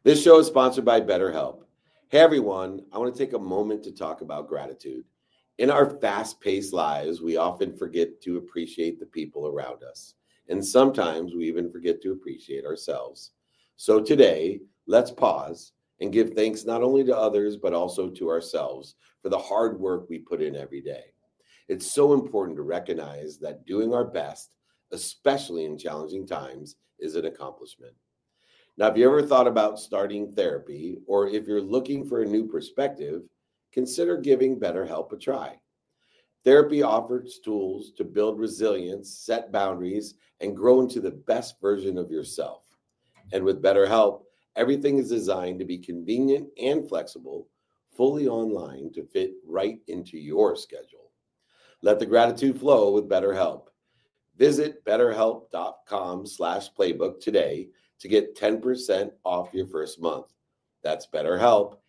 This show is sponsored by BetterHelp. Hey everyone, I want to take a moment to talk about gratitude. In our fast-paced lives, we often forget to appreciate the people around us. And sometimes we even forget to appreciate ourselves. So today, let's pause and give thanks not only to others, but also to ourselves for the hard work we put in every day. It's so important to recognize that doing our best, especially in challenging times, is an accomplishment. Now, if you ever thought about starting therapy, or if you're looking for a new perspective, consider giving BetterHelp a try. Therapy offers tools to build resilience, set boundaries, and grow into the best version of yourself. And with BetterHelp, everything is designed to be convenient and flexible, fully online to fit right into your schedule. Let the gratitude flow with BetterHelp. Visit betterhelp.com/playbook today to get 10% off your first month. That's BetterHelp,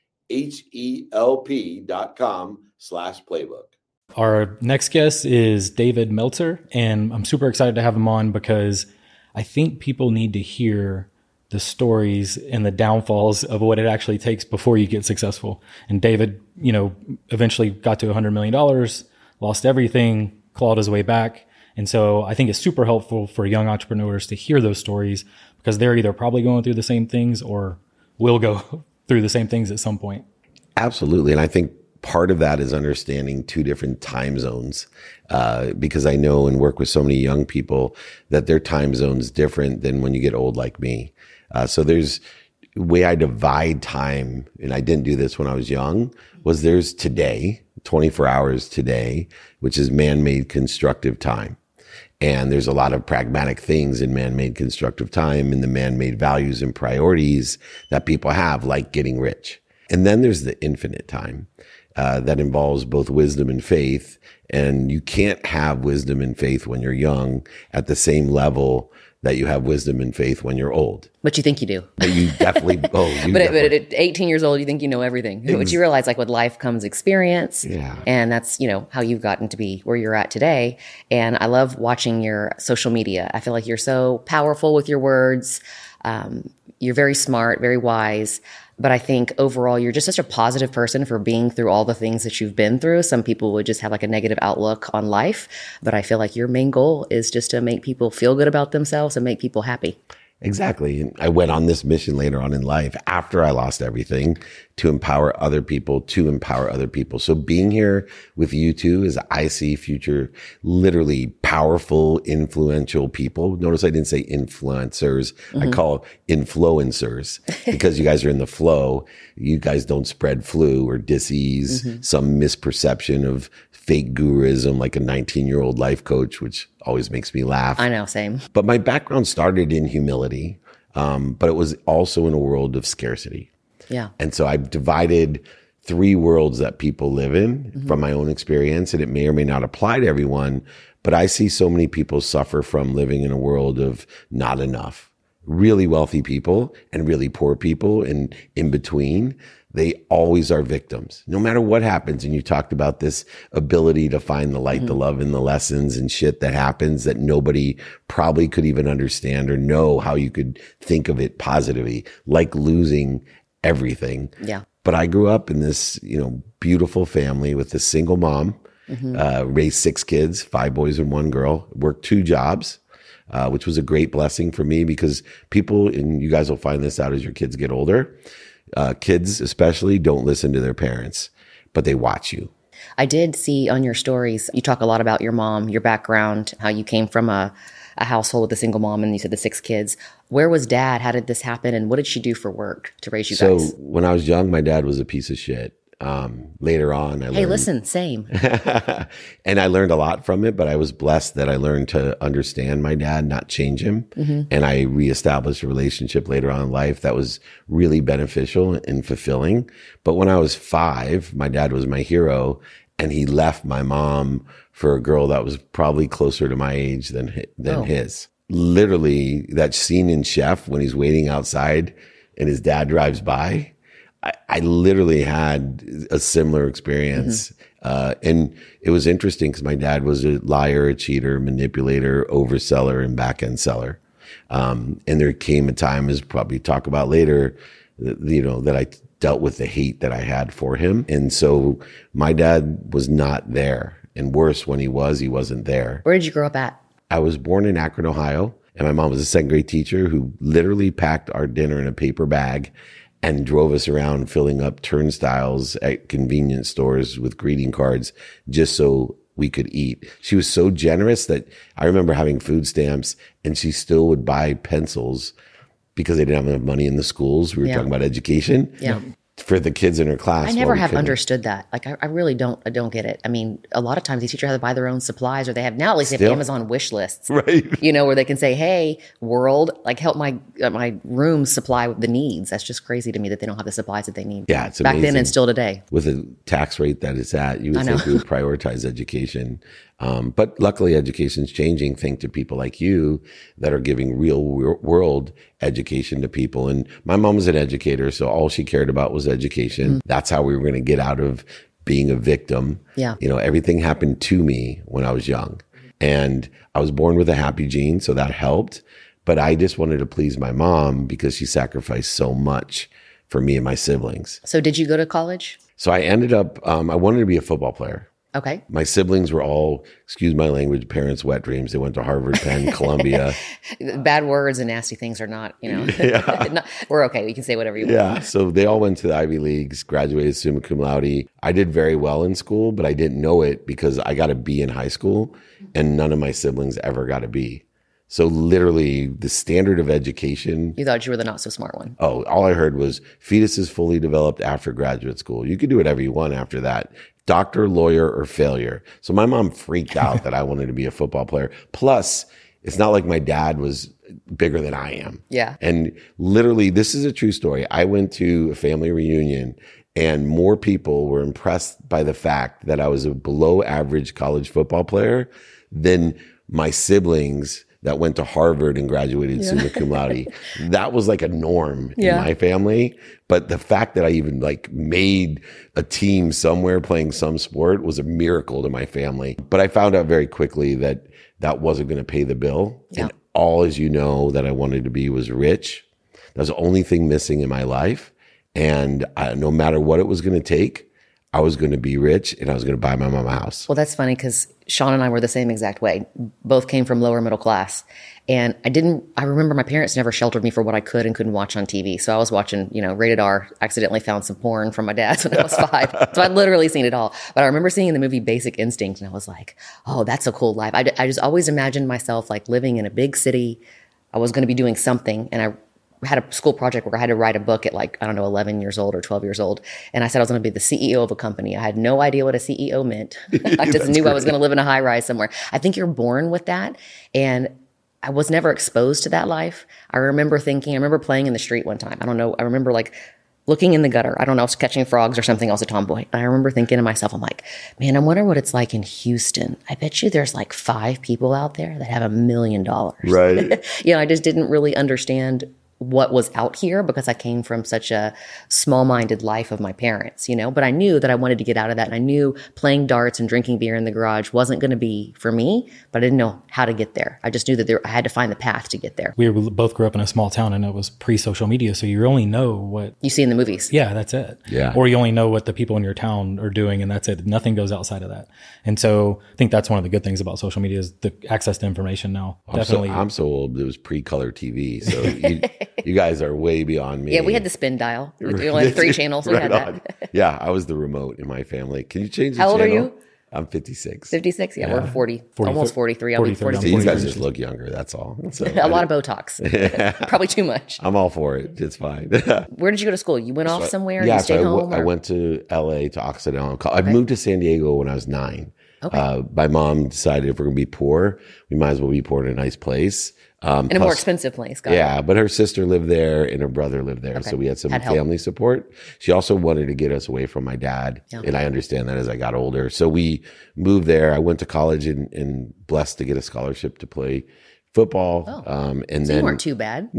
HELP.com/playbook. Our next guest is David Meltzer, and I'm super excited to have him on because I think people need to hear the stories and the downfalls of what it actually takes before you get successful. And David, eventually got to $100 million, lost everything, clawed his way back. And so I think it's super helpful for young entrepreneurs to hear those stories because they're either probably going through the same things or will go through the same things at some point. Absolutely. And I think part of that is understanding two different time zones, because I know and work with so many young people that their time zone's different than when you get old like me. So there's way I divide time, and I didn't do this when I was young, was there's today, 24 hours today, which is man-made constructive time. And there's a lot of pragmatic things in man-made constructive time and the man-made values and priorities that people have, like getting rich. And then there's the infinite time that involves both wisdom and faith. And you can't have wisdom and faith when you're young at the same level that you have wisdom and faith when you're old. But you think you do. But you definitely, but at 18 years old, you think you know everything. But you realize, like, with life comes experience. Yeah. And that's, how you've gotten to be where you're at today. And I love watching your social media. I feel like you're so powerful with your words. You're very smart, very wise. But I think overall, you're just such a positive person for being through all the things that you've been through. Some people would just have like a negative outlook on life. But I feel like your main goal is just to make people feel good about themselves and make people happy. Exactly. And I went on this mission later on in life after I lost everything to empower other people. So being here with you two is I see future, literally powerful, influential people. Notice I didn't say influencers. Mm-hmm. I call influencers because you guys are in the flow. You guys don't spread flu or disease, some misperception of fake guruism like a 19-year-old life coach, which always makes me laugh. I know, same. But my background started in humility, but it was also in a world of scarcity. Yeah. And so I've divided 3 worlds that people live in from my own experience, and it may or may not apply to everyone, but I see so many people suffer from living in a world of not enough. Really wealthy people and really poor people, and in between, they always are victims, no matter what happens. And you talked about this ability to find the light, the love, and the lessons and shit that happens that nobody probably could even understand or know how you could think of it positively, like losing everything. Yeah. But I grew up in this, beautiful family with a single mom, raised 6 kids, 5 boys and 1 girl, worked 2 jobs. Which was a great blessing for me because people, and you guys will find this out as your kids get older, kids especially don't listen to their parents, but they watch you. I did see on your stories, you talk a lot about your mom, your background, how you came from a household with a single mom, and you said the 6 kids. Where was dad? How did this happen? And what did she do for work to raise you guys? So when I was young, my dad was a piece of shit. Later on, I learned, same. And I learned a lot from it, but I was blessed that I learned to understand my dad, not change him. And I reestablished a relationship later on in life that was really beneficial and fulfilling. But when I was 5, my dad was my hero, and he left my mom for a girl that was probably closer to my age than his. Literally, that scene in Chef when he's waiting outside and his dad drives by, I literally had a similar experience. And it was interesting because my dad was a liar, a cheater, manipulator, overseller, and back-end seller. And there came a time, as probably talk about later, that I dealt with the hate that I had for him. And so my dad was not there. And worse, when he wasn't there. Where did you grow up at? I was born in Akron, Ohio. And my mom was a second grade teacher who literally packed our dinner in a paper bag and drove us around filling up turnstiles at convenience stores with greeting cards just so we could eat. She was so generous that I remember having food stamps and she still would buy pencils because they didn't have enough money in the schools. We were talking about education. Yeah. For the kids in her class. I never have understood that. Like, I really don't get it. I mean, a lot of times these teachers have to buy their own supplies, or they have now at least they have Amazon wish lists, right? Where they can say, "Hey, world, like help my room supply with the needs." That's just crazy to me that they don't have the supplies that they need. Yeah, it's back amazing. then and still today. With the tax rate that it's at, you would think we would prioritize education. But luckily, education's changing. Think to people like you that are giving real world education to people. And my mom was an educator, so all she cared about was education. Mm-hmm. That's how we were going to get out of being a victim. Yeah. Everything happened to me when I was young. And I was born with a happy gene, so that helped. But I just wanted to please my mom because she sacrificed so much for me and my siblings. So did you go to college? So I ended up, I wanted to be a football player. Okay. My siblings were all, excuse my language, parents' wet dreams. They went to Harvard, Penn, Columbia. Bad words and nasty things are not, we're okay. We can say whatever you want. Yeah. So they all went to the Ivy Leagues, graduated summa cum laude. I did very well in school, but I didn't know it because I got a B in high school and none of my siblings ever got a B. So literally the standard of education. You thought you were the not so smart one. Oh, all I heard was fetus is fully developed after graduate school. You could do whatever you want after that. Doctor, lawyer, or failure. So my mom freaked out that I wanted to be a football player. Plus, it's not like my dad was bigger than I am. Yeah. And literally, this is a true story. I went to a family reunion and more people were impressed by the fact that I was a below average college football player than my siblings that went to Harvard and graduated summa cum laude. That was like a norm in my family. But the fact that I even made a team somewhere playing some sport was a miracle to my family. But I found out very quickly that that wasn't going to pay the bill. Yeah. And all, as you know, that I wanted to be was rich. That was the only thing missing in my life. And no matter what it was going to take, I was going to be rich and I was going to buy my mom a house. Well, that's funny because Sean and I were the same exact way. Both came from lower middle class. And I remember my parents never sheltered me for what I could and couldn't watch on TV. So I was watching, rated R, accidentally found some porn from my dad's when I was 5. So I'd literally seen it all. But I remember seeing the movie Basic Instinct and I was like, oh, that's a cool life. I just always imagined myself living in a big city. I was going to be doing something. And I had a school project where I had to write a book at 11 years old or 12 years old. And I said I was going to be the CEO of a company. I had no idea what a CEO meant. I just knew I was going to live in a high rise somewhere. I think you're born with that. And I was never exposed to that life. I remember playing in the street one time. I don't know. I remember looking in the gutter. I don't know, I was catching frogs or something. I was a tomboy. And I remember thinking to myself, I'm like, man, I wonder what it's like in Houston. I bet you there's 5 people out there that have $1 million. Right. I just didn't really understand what was out here because I came from such a small-minded life of my parents, but I knew that I wanted to get out of that. And I knew playing darts and drinking beer in the garage wasn't going to be for me, but I didn't know how to get there. I just knew that I had to find the path to get there. We both grew up in a small town and it was pre-social media. So you only know what you see in the movies. Yeah, that's it. Yeah. Or you only know what the people in your town are doing and that's it. Nothing goes outside of that. And so I think that's one of the good things about social media is the access to information now. Definitely. I'm so old. It was pre-color TV. So you guys are way beyond me. Yeah, we had the spin dial. We only had 3 channels. We had that. Yeah, I was the remote in my family. Can you change the channel? How old are you? I'm 56. 56? Yeah, we're 40 almost 43. I'll be 43. So you guys just look younger, that's all. So a lot of Botox. Probably too much. I'm all for it. It's fine. Where did you go to school? You went off somewhere? Yeah, you stayed home? I went to LA, to Occidental. I moved to San Diego when I was 9. Okay. My mom decided if we're going to be poor, we might as well be poor in a nice place. In a more expensive place. Yeah, but her sister lived there and her brother lived there. Okay. So we had some family support. She also wanted to get us away from my dad. Yeah. And I understand that as I got older. So we moved there. I went to college and blessed to get a scholarship to play football. Oh. And so then you weren't too bad.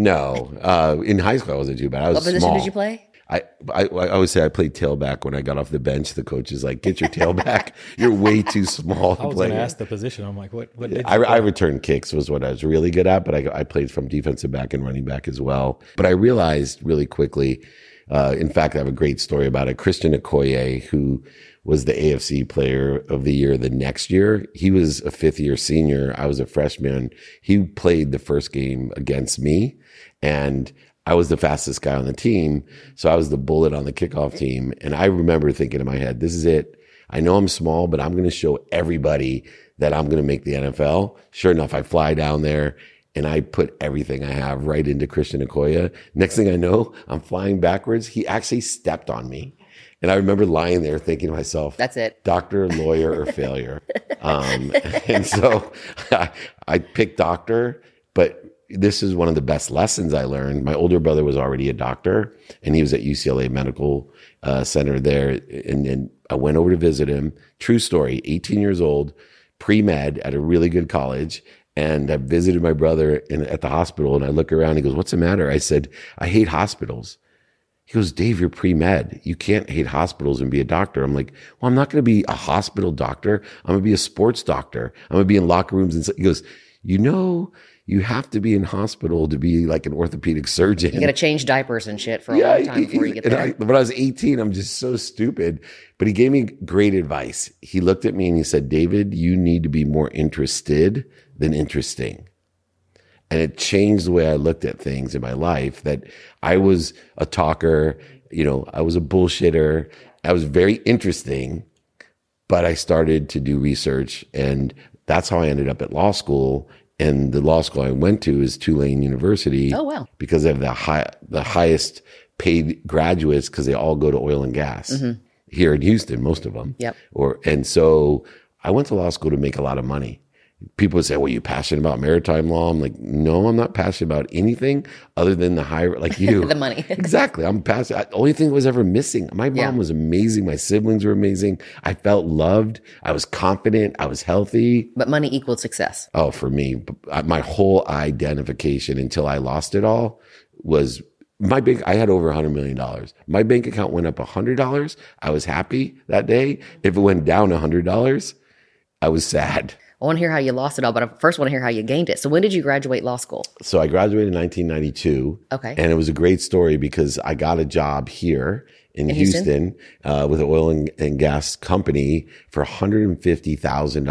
No. In high school, I wasn't too bad. I was What position small. did you play? I always say I played tailback when I got off the bench. The coach is like, get your tail back. You're way too small to I was play. going to ask the position. I'm like, what did you I returned kicks was what I was really good at, but I played from defensive back and running back as well. But I realized really quickly In fact, I have a great story about it. Christian Okoye, who was the AFC player of the year the next year. He was a 5th-year senior. I was a freshman. He played the first game against me, and I was the fastest guy on the team. So I was the bullet on the kickoff team. And I remember thinking in my head, this is it. I know I'm small, but I'm going to show everybody that I'm going to make the NFL. Sure enough, I fly down there and I put everything I have right into Christian Okoye. Next thing I know, I'm flying backwards. He actually stepped on me. And I remember lying there thinking to myself, that's it. Doctor, lawyer, or failure. And so I picked doctor, but this is one of the best lessons I learned. My older brother was already a doctor, and he was at UCLA Medical Center there. And then I went over to visit him. True story, 18 years old, pre-med at a really good college. And I visited my brother at the hospital, and I look around. He goes, "What's the matter?" I said, "I hate hospitals." He goes, "Dave, you're pre-med. You can't hate hospitals and be a doctor." I'm like, "Well, I'm not going to be a hospital doctor. I'm going to be a sports doctor. I'm going to be in locker rooms." And he goes, "You have to be in hospital to be like an orthopedic surgeon. You got to change diapers and shit for a long time before you get there." When I was 18, I'm just so stupid. But he gave me great advice. He looked at me and he said, "David, you need to be more interested than interesting." And it changed the way I looked at things in my life, that I was a talker, I was a bullshitter. I was very interesting, but I started to do research, and that's how I ended up at law school. And the law school I went to is Tulane University. Oh, wow. Because they have the highest paid graduates, because they all go to oil and gas here in Houston, most of them. Yep. And so I went to law school to make a lot of money. People would say, "Well, you passionate about maritime law?" I'm like, "No, I'm not passionate about anything other than the higher, like you." The money. Exactly. I'm passionate. The only thing that was ever missing. My mom was amazing. My siblings were amazing. I felt loved. I was confident. I was healthy. But money equaled success. Oh, for me, my whole identification until I lost it all was my bank. I had over $100 million. My bank account went up $100. I was happy that day. If it went down $100, I was sad. I want to hear how you lost it all, but I first want to hear how you gained it. So when did you graduate law school? So I graduated in 1992. Okay. And it was a great story because I got a job here in Houston with an oil and gas company for $150,000 in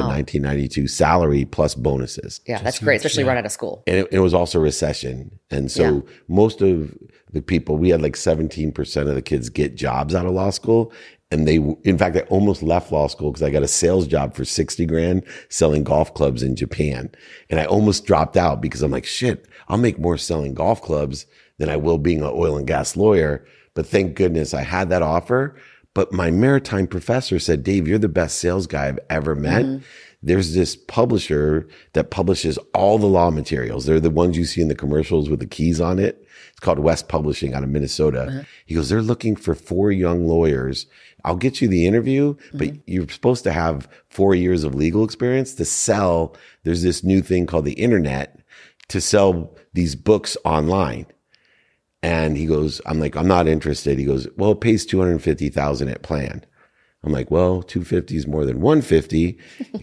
1992, salary plus bonuses. Yeah, that's great, especially right out of school. And it was also a recession. And so most of the people, we had like 17% of the kids get jobs out of law school. And in fact, I almost left law school because I got a sales job for $60,000 selling golf clubs in Japan. And I almost dropped out because I'm like, shit, I'll make more selling golf clubs than I will being an oil and gas lawyer. But thank goodness I had that offer. But my maritime professor said, "Dave, you're the best sales guy I've ever met." There's this publisher that publishes all the law materials. They're the ones you see in the commercials with the keys on it. It's called West Publishing out of Minnesota. He goes, "They're looking for 4 young lawyers. I'll get you the interview, but you're supposed to have 4 years of legal experience to sell." There's this new thing called the internet to sell these books online. And he goes, I'm like, "I'm not interested." He goes, "Well, it pays $250,000 at plan." I'm like, "Well, 250 is more than 150.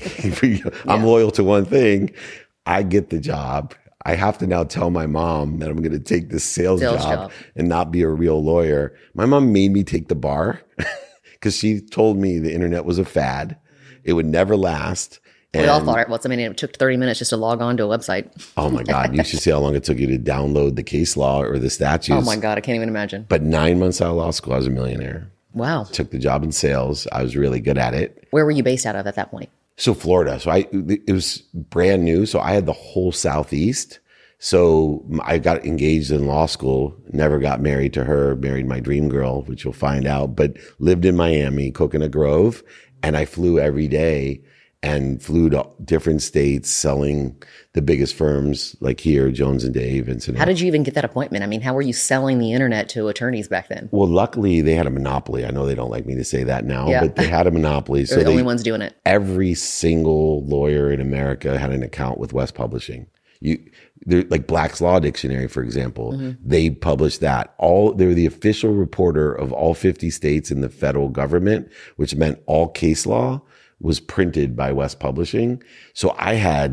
I'm loyal to one thing." I get the job. I have to now tell my mom that I'm going to take this sales job and not be a real lawyer. My mom made me take the bar because she told me the internet was a fad. It would never last. We all thought it was. I mean, it took 30 minutes just to log on to a website. Oh my God. You should see how long it took you to download the case law or the statutes. Oh my God. I can't even imagine. But 9 months out of law school, I was a millionaire. Wow. Took the job in sales. I was really good at it. Where were you based out of at that point? So Florida. So it was brand new. So I had the whole Southeast. So I got engaged in law school, never got married to her, married my dream girl, which you'll find out, but lived in Miami, Coconut Grove. And I flew every day and flew to different states selling the biggest firms like here, Jones and Dave. How did you even get that appointment? I mean, how were you selling the internet to attorneys back then? Well, luckily they had a monopoly. I know they don't like me to say that now, but they had a monopoly. They're the only ones doing it. Every single lawyer in America had an account with West Publishing. They're like Black's Law Dictionary, for example, they published that. They're the official reporter of all 50 states in the federal government, which meant all case law was printed by West Publishing. So I had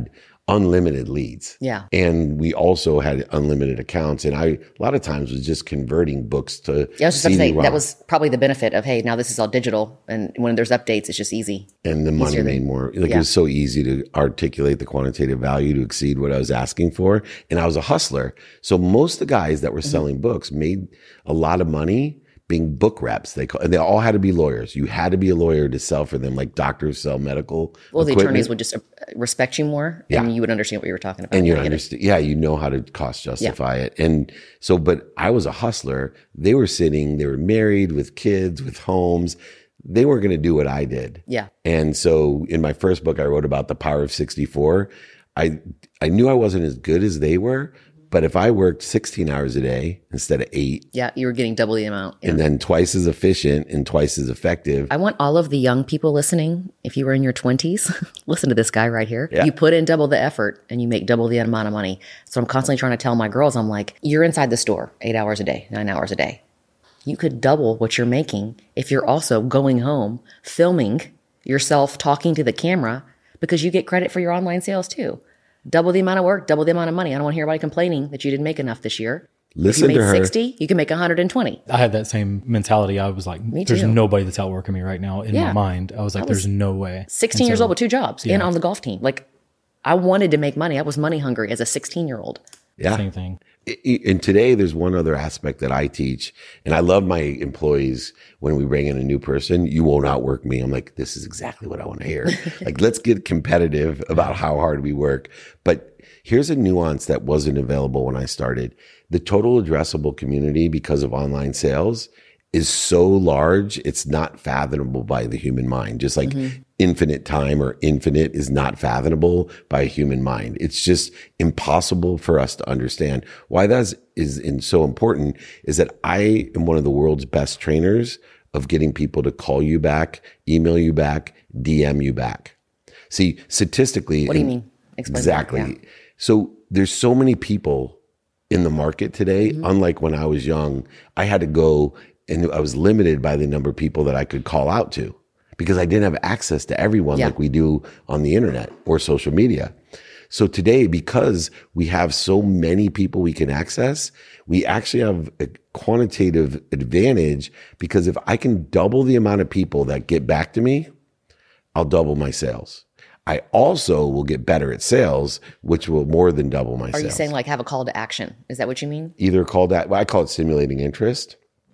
unlimited leads. Yeah. And we also had unlimited accounts. And a lot of times was just converting books to Yeah, I was just about to say, CD-ROM. that was probably the benefit of, hey, now this is all digital. And when there's updates, it's just easy. And the money easier made than- more. Like yeah. it was so easy to articulate the quantitative value to exceed what I was asking for. And I was a hustler. So most of the guys that were selling books made a lot of money being book reps. And they all had to be lawyers. You had to be a lawyer to sell for them, like doctors sell medical Well, the equipment. attorneys would just respect you more, Yeah. and you would understand what you were talking about. And you I get it. understand, yeah, you know how to cost justify it. And so, but I was a hustler. They were married with kids, with homes. They weren't going to do what I did. Yeah. And so in my first book, I wrote about the power of 64. I knew I wasn't as good as they were, but if I worked 16 hours a day instead of 8, Yeah, you were getting double the amount. Yeah. and then twice as efficient and twice as effective. I want all of the young people listening, if you were in your 20s, listen to this guy right here. Yeah. You put in double the effort and you make double the amount of money. So I'm constantly trying to tell my girls, I'm like, you're inside the store 8 hours a day, 9 hours a day. You could double what you're making if you're also going home, filming yourself talking to the camera, because you get credit for your online sales too. Double the amount of work, double the amount of money. I don't want to hear anybody complaining that you didn't make enough this year. Listen if you to made her. 60, you can make 120. I had that same mentality. I was like, there's too. nobody that's outworking me right now in Yeah. my mind. I was like, there's no way. 16 And years so- old with 2 jobs and on the golf team. Like, I wanted to make money. I was money hungry as a 16-year-old. Yeah. Same thing. And today there's one other aspect that I teach, and I love my employees when we bring in a new person. You won't outwork me. I'm like, this is exactly what I want to hear. Like, let's get competitive about how hard we work. But here's a nuance that wasn't available when I started. The total addressable community, because of online sales, is so large, it's not fathomable by the human mind. Just like infinite time or infinite is not fathomable by a human mind. It's just impossible for us to understand. Why that is so important is that I am one of the world's best trainers of getting people to call you back, email you back, DM you back. See, statistically. What do you mean? Explain Exactly. that. Yeah. So there's so many people in the market today. Unlike when I was young, I had to go, and I was limited by the number of people that I could call out to because I didn't have access to everyone Yeah. like we do on the internet or social media. So today, because we have so many people we can access, we actually have a quantitative advantage, because if I can double the amount of people that get back to me, I'll double my sales. I also will get better at sales, which will more than double my Are sales. you saying like have a call to action? Is that what you mean? Either call that, well, I call it simulating interest.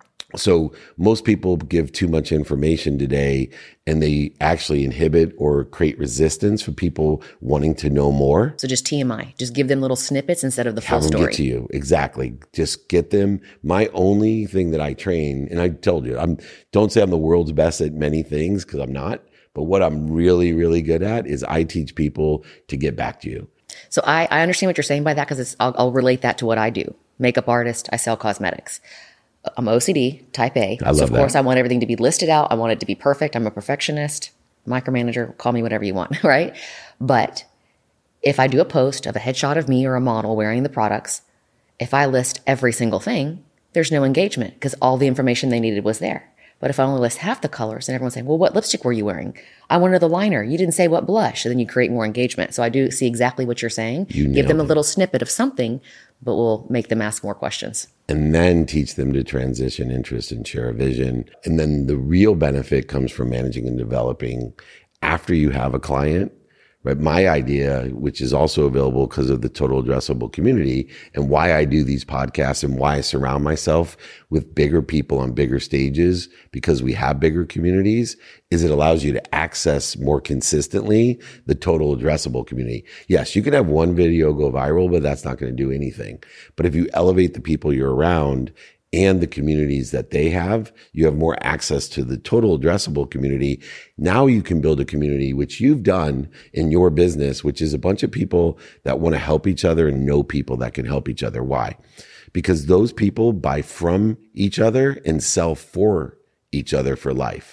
So most people give too much information today, and they actually inhibit or create resistance for people wanting to know more. So just TMI. Just give them little snippets instead of the full Have them story. get to you. Exactly. Just get them. My only thing that I train, and I told you, don't say I'm the world's best at many things, because I'm not. But what I'm really, really good at is I teach people to get back to you. So I understand what you're saying by that, because I'll relate that to what I do. Makeup artist, I sell cosmetics. I'm OCD, type A. I love so of course that. I want everything to be listed out. I want it to be perfect. I'm a perfectionist, micromanager, call me whatever you want, right? But if I do a post of a headshot of me or a model wearing the products, if I list every single thing, there's no engagement because all the information they needed was there. But if I only list half the colors and everyone's saying, well, what lipstick were you wearing? I wanted the liner. You didn't say what blush. And then you create more engagement. So I do see exactly what you're saying. You Give them a nailed it. little snippet of something, but we'll make them ask more questions. And then teach them to transition interest and share a vision. And then the real benefit comes from managing and developing after you have a client. Right. My idea, which is also available because of the total addressable community, and why I do these podcasts and why I surround myself with bigger people on bigger stages, because we have bigger communities, is it allows you to access more consistently the total addressable community. Yes, you can have one video go viral, but that's not going to do anything. But if you elevate the people you're around and the communities that they have, you have more access to the total addressable community. Now you can build a community, which you've done in your business, which is a bunch of people that want to help each other and know people that can help each other. Why? Because those people buy from each other and sell for each other for life.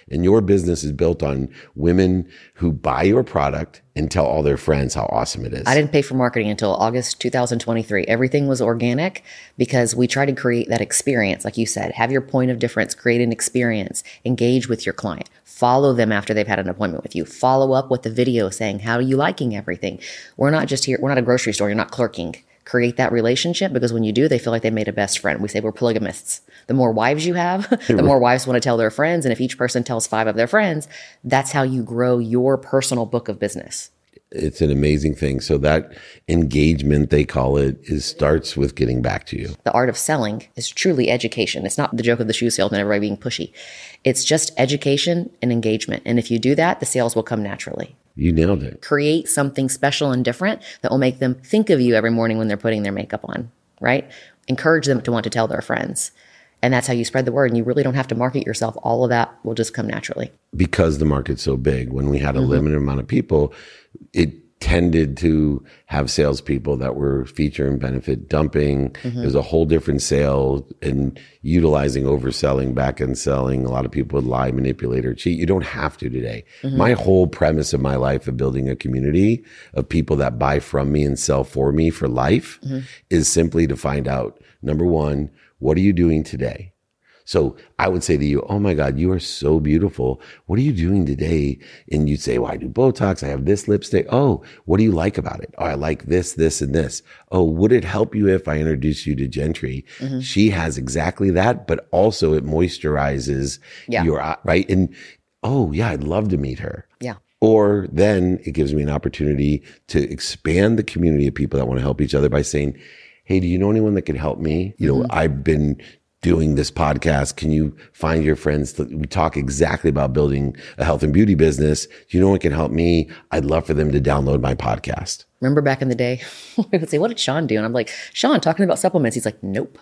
And your business is built on women who buy your product and tell all their friends how awesome it is. I didn't pay for marketing until August 2023. Everything was organic because we try to create that experience. Like you said, have your point of difference, create an experience, engage with your client, follow them after they've had an appointment with you, follow up with the video saying, how are you liking everything? We're not just here. We're not a grocery store. You're not clerking. Create that relationship, because when you do, they feel like they made a best friend. We say we're polygamists. The more wives you have, the more wives want to tell their friends. And if each person tells 5 of their friends, that's how you grow your personal book of business. It's an amazing thing. So that engagement, they call it, starts with getting back to you. The art of selling is truly education. It's not the joke of the shoe salesman, everybody being pushy. It's just education and engagement. And if you do that, the sales will come naturally. You nailed it. Create something special and different that will make them think of you every morning when they're putting their makeup on, right? Encourage them to want to tell their friends. And that's how you spread the word. And you really don't have to market yourself. All of that will just come naturally. Because the market's so big, when we had a limited amount of people, it tended to have salespeople that were feature and benefit dumping. There's a whole different sale and utilizing overselling, back end selling. A lot of people would lie, manipulate, or cheat. You don't have to today. My whole premise of my life of building a community of people that buy from me and sell for me for life is simply to find out, number one, what are you doing today? So I would say to you, oh my God, you are so beautiful. What are you doing today? And you'd say, well, I do Botox. I have this lipstick. Oh, what do you like about it? Oh, I like this, this, and this. Oh, would it help you if I introduce you to Gentry? She has exactly that, but also it moisturizes your eye, right? And oh yeah, I'd love to meet her. Yeah. Or then it gives me an opportunity to expand the community of people that want to help each other by saying, hey, do you know anyone that can help me? You know, I've been doing this podcast. Can you find your friends? We talk exactly about building a health and beauty business. Do you know what can help me? I'd love for them to download my podcast. Remember back in the day, we would say, what did Sean do? And I'm like, Sean, talking about supplements. He's like, nope.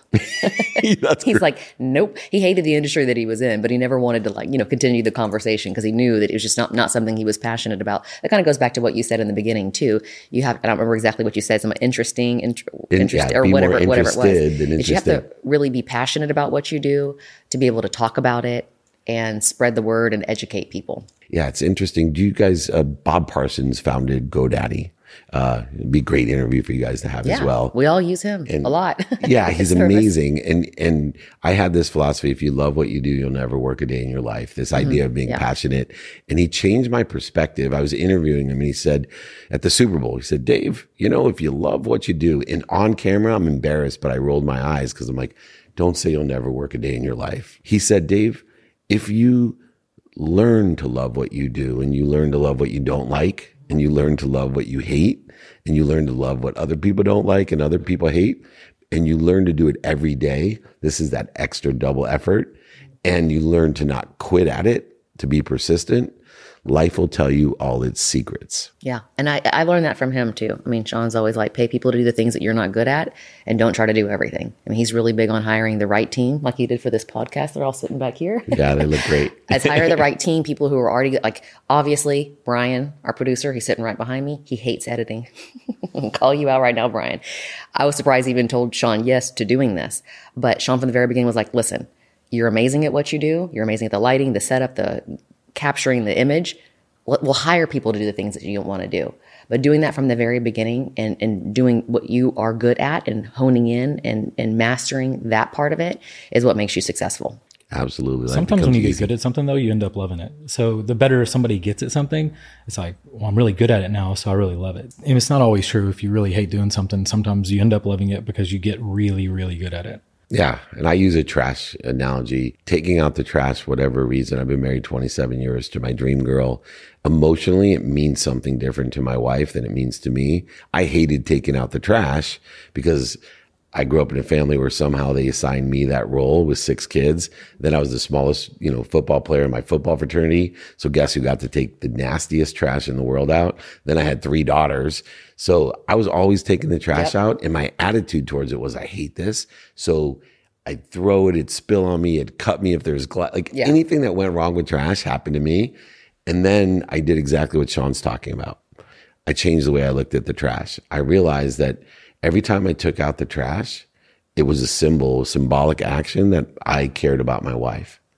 He's like, nope. He hated the industry that he was in, but he never wanted to continue the conversation because he knew that it was just not something he was passionate about. That kind of goes back to what you said in the beginning too. You have, I don't remember exactly what you said, some interesting or whatever it was. But you have to really be passionate about what you do to be able to talk about it and spread the word and educate people. Yeah, it's interesting. Do you guys, Bob Parsons founded GoDaddy. It'd be a great interview for you guys to have as well. We all use him a lot. Yeah, he's amazing. And I had this philosophy, if you love what you do, you'll never work a day in your life. This idea of being passionate. And he changed my perspective. I was interviewing him and he said at the Super Bowl, he said, Dave, if you love what you do, and on camera, I'm embarrassed, but I rolled my eyes because I'm like, don't say you'll never work a day in your life. He said, Dave, if you learn to love what you do and you learn to love what you don't like, and you learn to love what you hate, and you learn to love what other people don't like and other people hate, and you learn to do it every day. This is that extra double effort. And you learn to not quit at it, to be persistent. Life will tell you all its secrets. Yeah. And I learned that from him too. I mean, Sean's always like, pay people to do the things that you're not good at and don't try to do everything. I mean, he's really big on hiring the right team, like he did for this podcast. They're all sitting back here. Yeah, they look great. As hire the right team, people who are already good. Like, obviously, Brian, our producer, he's sitting right behind me. He hates editing. I'll call you out right now, Brian. I was surprised he even told Sean yes to doing this. But Sean from the very beginning was like, listen, you're amazing at what you do. You're amazing at the lighting, the setup, the capturing the image. We'll hire people to do the things that you don't want to do. But doing that from the very beginning and doing what you are good at and honing in and mastering that part of it is what makes you successful. Absolutely. Sometimes when you get good at something, though, you end up loving it. So the better somebody gets at something, it's like, well, I'm really good at it now, so I really love it. And it's not always true. If you really hate doing something, sometimes you end up loving it because you get really, really good at it. Yeah. And I use a trash analogy, taking out the trash, for whatever reason. I've been married 27 years to my dream girl. Emotionally, it means something different to my wife than it means to me. I hated taking out the trash because I grew up in a family where somehow they assigned me that role with 6 kids. Then I was the smallest, football player in my football fraternity. So guess who got to take the nastiest trash in the world out? Then I had 3 daughters. So I was always taking the trash out, and my attitude towards it was, I hate this. So I'd throw it, it'd spill on me, it'd cut me if there's glass. Anything that went wrong with trash happened to me. And then I did exactly what Sean's talking about. I changed the way I looked at the trash. I realized that every time I took out the trash, it was a symbolic action that I cared about my wife.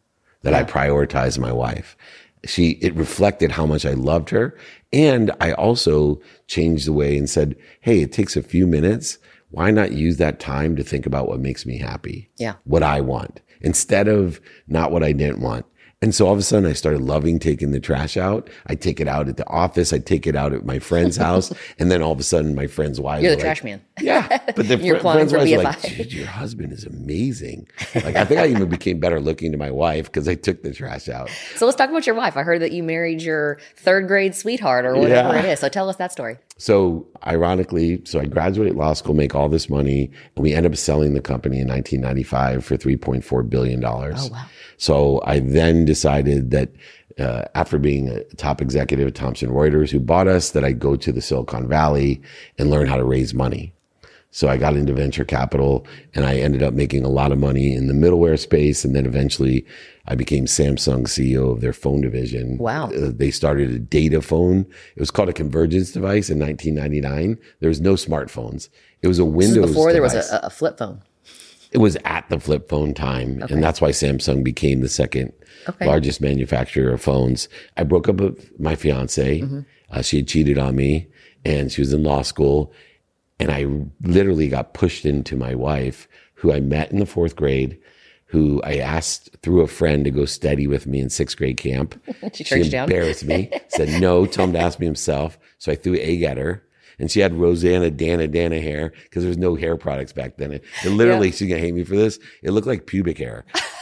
that I prioritized my wife. It reflected how much I loved her. And I also changed the way and said, hey, it takes a few minutes. Why not use that time to think about what makes me happy? Yeah. What I want instead of not what I didn't want. And so all of a sudden I started loving taking the trash out. I take it out at the office. I take it out at my friend's house. And then all of a sudden my friend's wives You're are the trash man. Yeah. But the You're friend's for wives are BFI. like, dude, your husband is amazing. Like, I think I even became better looking to my wife because I took the trash out. So let's talk about your wife. I heard that you married your third grade sweetheart or whatever Yeah. it is. So tell us that story. So ironically, I graduate law school, make all this money, and we end up selling the company in 1995 for $3.4 billion. Oh, wow. So I then decided that after being a top executive at Thomson Reuters, who bought us, that I'd go to the Silicon Valley and learn how to raise money. So I got into venture capital and I ended up making a lot of money in the middleware space. And then eventually I became Samsung CEO of their phone division. Wow. They started a data phone. It was called a convergence device in 1999. There was no smartphones. It was a Windows This is before there was device. a flip phone. It was at the flip phone time. Okay. And that's why Samsung became the second largest manufacturer of phones. I broke up with my fiance. She had cheated on me and she was in law school. And I literally got pushed into my wife, who I met in the 4th grade, who I asked through a friend to go study with me in 6th grade camp. She turned you down? Embarrassed me, said no, tell him to ask me himself. So I threw an egg at her. And she had Rosanna Dana hair because there was no hair products back then. And literally, she's going to hate me for this. It looked like pubic hair.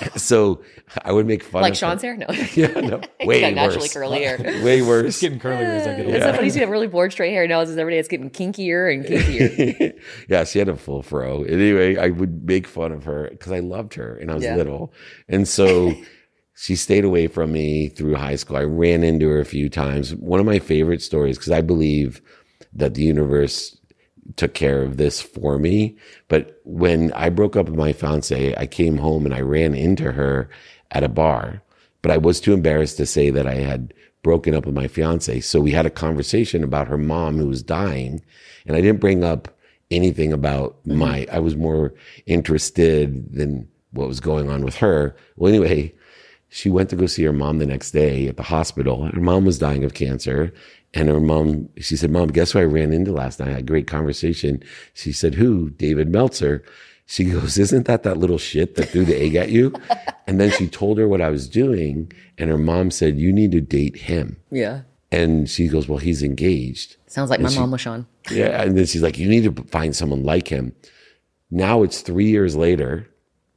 So I would make fun Like of Sean's her. hair? No. Yeah, no. He's Way got naturally worse. curly hair. Way worse. It's getting curlier as I get It's older. so funny. You have really bored straight hair. Now it's every day it's getting kinkier and kinkier. Yeah, she had a full fro. Anyway, I would make fun of her because I loved her and I was little. And so she stayed away from me through high school. I ran into her a few times. One of my favorite stories, because I believe that the universe took care of this for me. But when I broke up with my fiance, I came home and I ran into her at a bar, but I was too embarrassed to say that I had broken up with my fiance. So we had a conversation about her mom who was dying. And I didn't bring up anything about I was more interested than what was going on with her. Well, anyway, she went to go see her mom the next day at the hospital. Her mom was dying of cancer. And her mom, she said, Mom, guess who I ran into last night? I had a great conversation. She said, who? David Meltzer. She goes, isn't that little shit that threw the egg at you? And then she told her what I was doing. And her mom said, you need to date him. Yeah. And she goes, well, he's engaged. Sounds like my mom was Sean. Yeah. And then she's like, you need to find someone like him. Now it's 3 years later.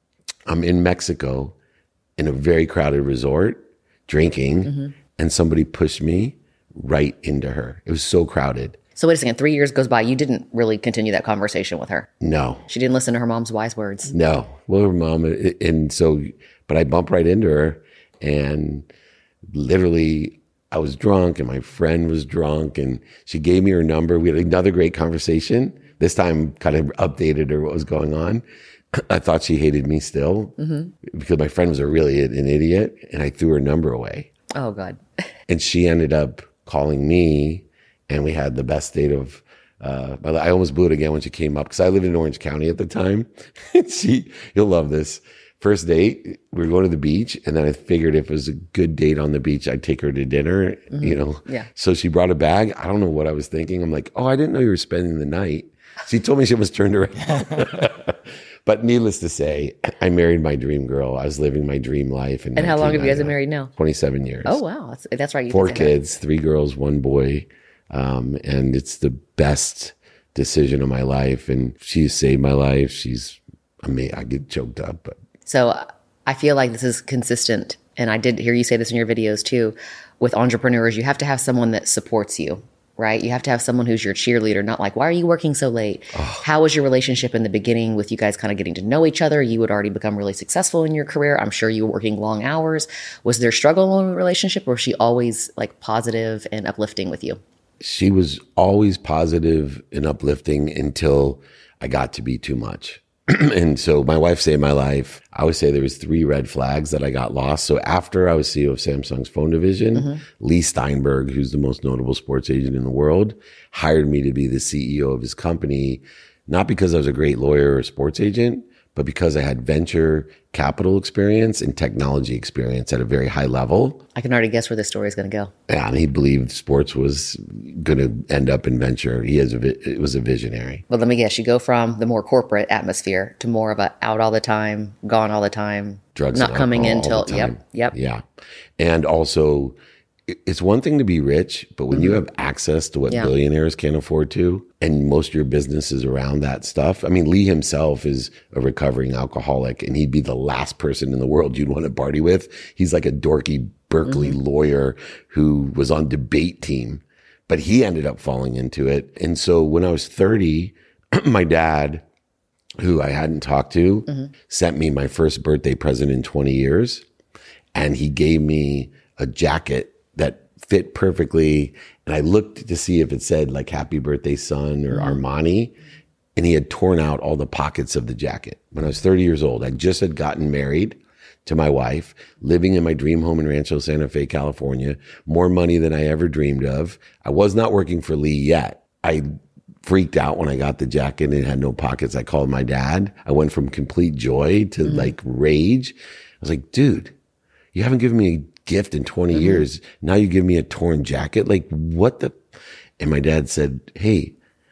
I'm in Mexico in a very crowded resort drinking. And somebody pushed me right into her. It was so crowded. So wait a second. 3 years goes by. You didn't really continue that conversation with her. No. She didn't listen to her mom's wise words. No. Well, her mom, and so, but I bumped right into her and literally I was drunk and my friend was drunk and she gave me her number. We had another great conversation. This time kind of updated her what was going on. I thought she hated me still because my friend was really an idiot and I threw her number away. Oh, God. And she ended up calling me and we had the best date of I almost blew it again when she came up because I lived in Orange County at the time. You'll love this. First date, we were going to the beach and then I figured if it was a good date on the beach, I'd take her to dinner, you know. Yeah. So she brought a bag. I don't know what I was thinking. I'm like, oh, I didn't know you were spending the night. She told me she almost turned around. But needless to say, I married my dream girl. I was living my dream life. And how long have you guys been married now? 27 years. Oh, wow. That's right. You 4 did say that. kids, 3 girls, 1 boy. And it's the best decision of my life. And she saved my life. She's amazing. I get choked up, but. So I feel like this is consistent. And I did hear you say this in your videos too. With entrepreneurs, you have to have someone that supports you, right? You have to have someone who's your cheerleader, not like, why are you working so late? How was your relationship in the beginning with you guys kind of getting to know each other? You had already become really successful in your career. I'm sure you were working long hours. Was there struggle in the relationship or was she always like positive and uplifting with you? She was always positive and uplifting until I got to be too much. And so my wife saved my life. I would say there was 3 red flags that I got lost. So after I was CEO of Samsung's phone division, Lee Steinberg, who's the most notable sports agent in the world, hired me to be the CEO of his company, not because I was a great lawyer or sports agent, but because I had venture capital experience and technology experience at a very high level. I can already guess where this story is going to go. Yeah, and he believed sports was going to end up in venture. It was a visionary. But let me guess, you go from the more corporate atmosphere to more of a out all the time, gone all the time, Drugs not and coming in alcohol all till, the time. yep. Yeah. And also, it's one thing to be rich, but when you have access to what Yeah. billionaires can't afford to, and most of your business is around that stuff. I mean, Lee himself is a recovering alcoholic, and he'd be the last person in the world you'd want to party with. He's like a dorky Berkeley lawyer who was on debate team, but he ended up falling into it. And so when I was 30, my dad, who I hadn't talked to, sent me my first birthday present in 20 years. And he gave me a jacket that fit perfectly. And I looked to see if it said like happy birthday, son, or Armani. And he had torn out all the pockets of the jacket. When I was 30 years old, I just had gotten married to my wife, living in my dream home in Rancho Santa Fe, California, more money than I ever dreamed of. I was not working for Lee yet. I freaked out when I got the jacket and it had no pockets. I called my dad. I went from complete joy to like rage. I was like, dude, you haven't given me a gift in 20 years. Now you give me a torn jacket. Like what the? And my dad said, hey,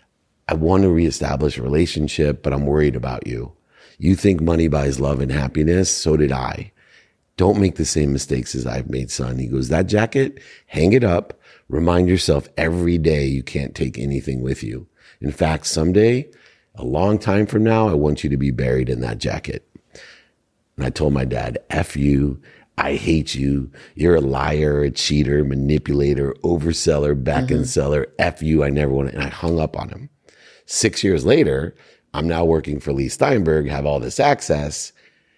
I want to reestablish a relationship, but I'm worried about you. You think money buys love and happiness. So did I. Don't make the same mistakes as I've made, son. He goes, that jacket, hang it up. Remind yourself every day you can't take anything with you. In fact, someday, a long time from now, I want you to be buried in that jacket. And I told my dad, F you. I hate you. You're a liar, a cheater, manipulator, overseller, back end seller. F you. I never want to. And I hung up on him. 6 years later, I'm now working for Lee Steinberg, have all this access.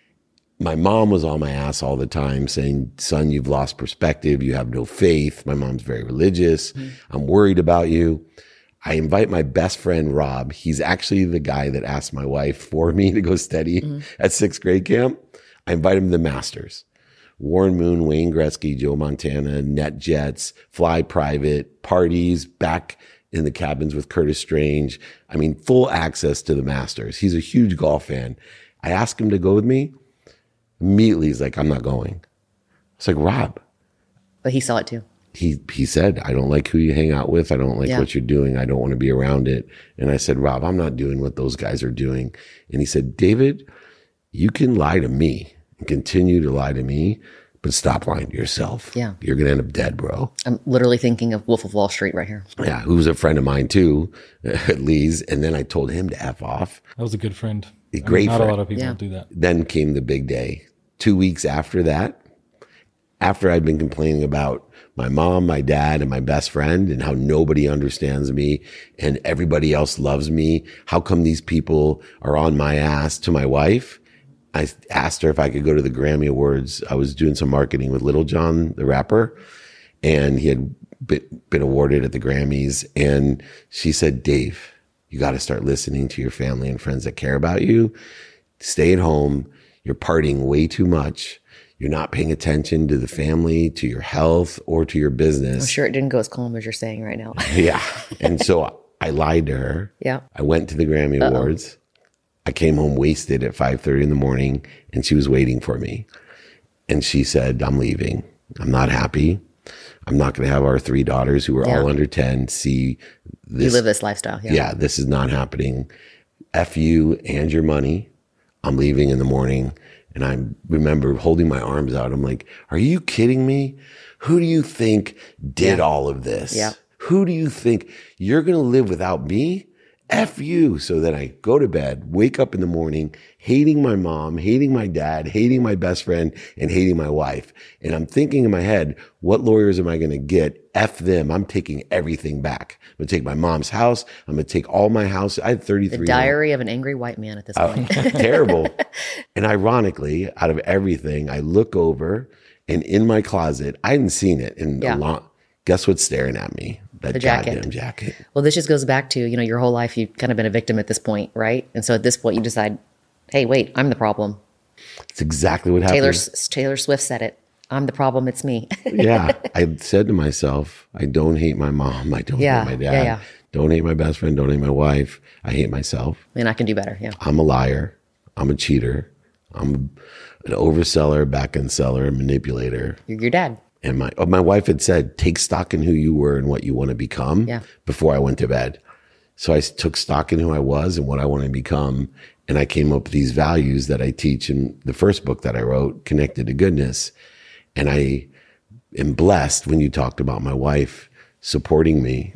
My mom was on my ass all the time saying, son, you've lost perspective. You have no faith. My mom's very religious. I'm worried about you. I invite my best friend, Rob. He's actually the guy that asked my wife for me to go study at sixth grade camp. I invite him to the Masters. Warren Moon, Wayne Gretzky, Joe Montana, net jets, fly private, parties, back in the cabins with Curtis Strange. I mean, full access to the Masters. He's a huge golf fan. I asked him to go with me. Immediately, he's like, I'm not going. It's like, Rob. But he saw it too. He said, I don't like who you hang out with. I don't like what you're doing. I don't want to be around it. And I said, Rob, I'm not doing what those guys are doing. And he said, David, you can lie to me and continue to lie to me, but stop lying to yourself. Yeah. You're going to end up dead, bro. I'm literally thinking of Wolf of Wall Street right here. Yeah. Who was a friend of mine too, at Lee's. And then I told him to F off. That was a good friend. A great not friend. a lot of people do that. Then came the big day. 2 weeks after that, after I'd been complaining about my mom, my dad, and my best friend and how nobody understands me and everybody else loves me. How come these people are on my ass to my wife? I asked her if I could go to the Grammy Awards. I was doing some marketing with Little John, the rapper, and he had been awarded at the Grammys. And she said, Dave, you got to start listening to your family and friends that care about you. Stay at home. You're partying way too much. You're not paying attention to the family, to your health, or to your business. I'm sure it didn't go as calm as you're saying right now. Yeah. And so I lied to her. Yeah. I went to the Grammy Awards. I came home wasted at 5:30 in the morning, and she was waiting for me. And she said, I'm leaving. I'm not happy. I'm not going to have our 3 daughters who are all under 10 see this. You live this lifestyle. Yeah, this is not happening. F you and your money. I'm leaving in the morning. And I remember holding my arms out. I'm like, are you kidding me? Who do you think did all of this? Yeah. Who do you think you're going to live without me? F you. So then I go to bed, wake up in the morning, hating my mom, hating my dad, hating my best friend, and hating my wife. And I'm thinking in my head, what lawyers am I going to get? F them. I'm taking everything back. I'm going to take my mom's house. I'm going to take all my house. I had 33. The diary of an angry white man at this point. Terrible. And ironically, out of everything, I look over and in my closet, I hadn't seen it in a long, guess what's staring at me? That The jacket. goddamn jacket. Well, this just goes back to, your whole life, you've kind of been a victim at this point, right? And so at this point, you decide, hey, wait, I'm the problem. It's exactly what happened. Taylor Swift said it. I'm the problem. It's me. Yeah. I said to myself, I don't hate my mom. I don't hate my dad. Don't hate my best friend. Don't hate my wife. I hate myself. And I can do better. Yeah. I'm a liar. I'm a cheater. I'm an overseller, back-end seller, manipulator. You're your dad. And my wife had said, take stock in who you were and what you want to become before I went to bed. So I took stock in who I was and what I want to become. And I came up with these values that I teach in the first book that I wrote, Connected to Goodness. And I am blessed when you talked about my wife supporting me.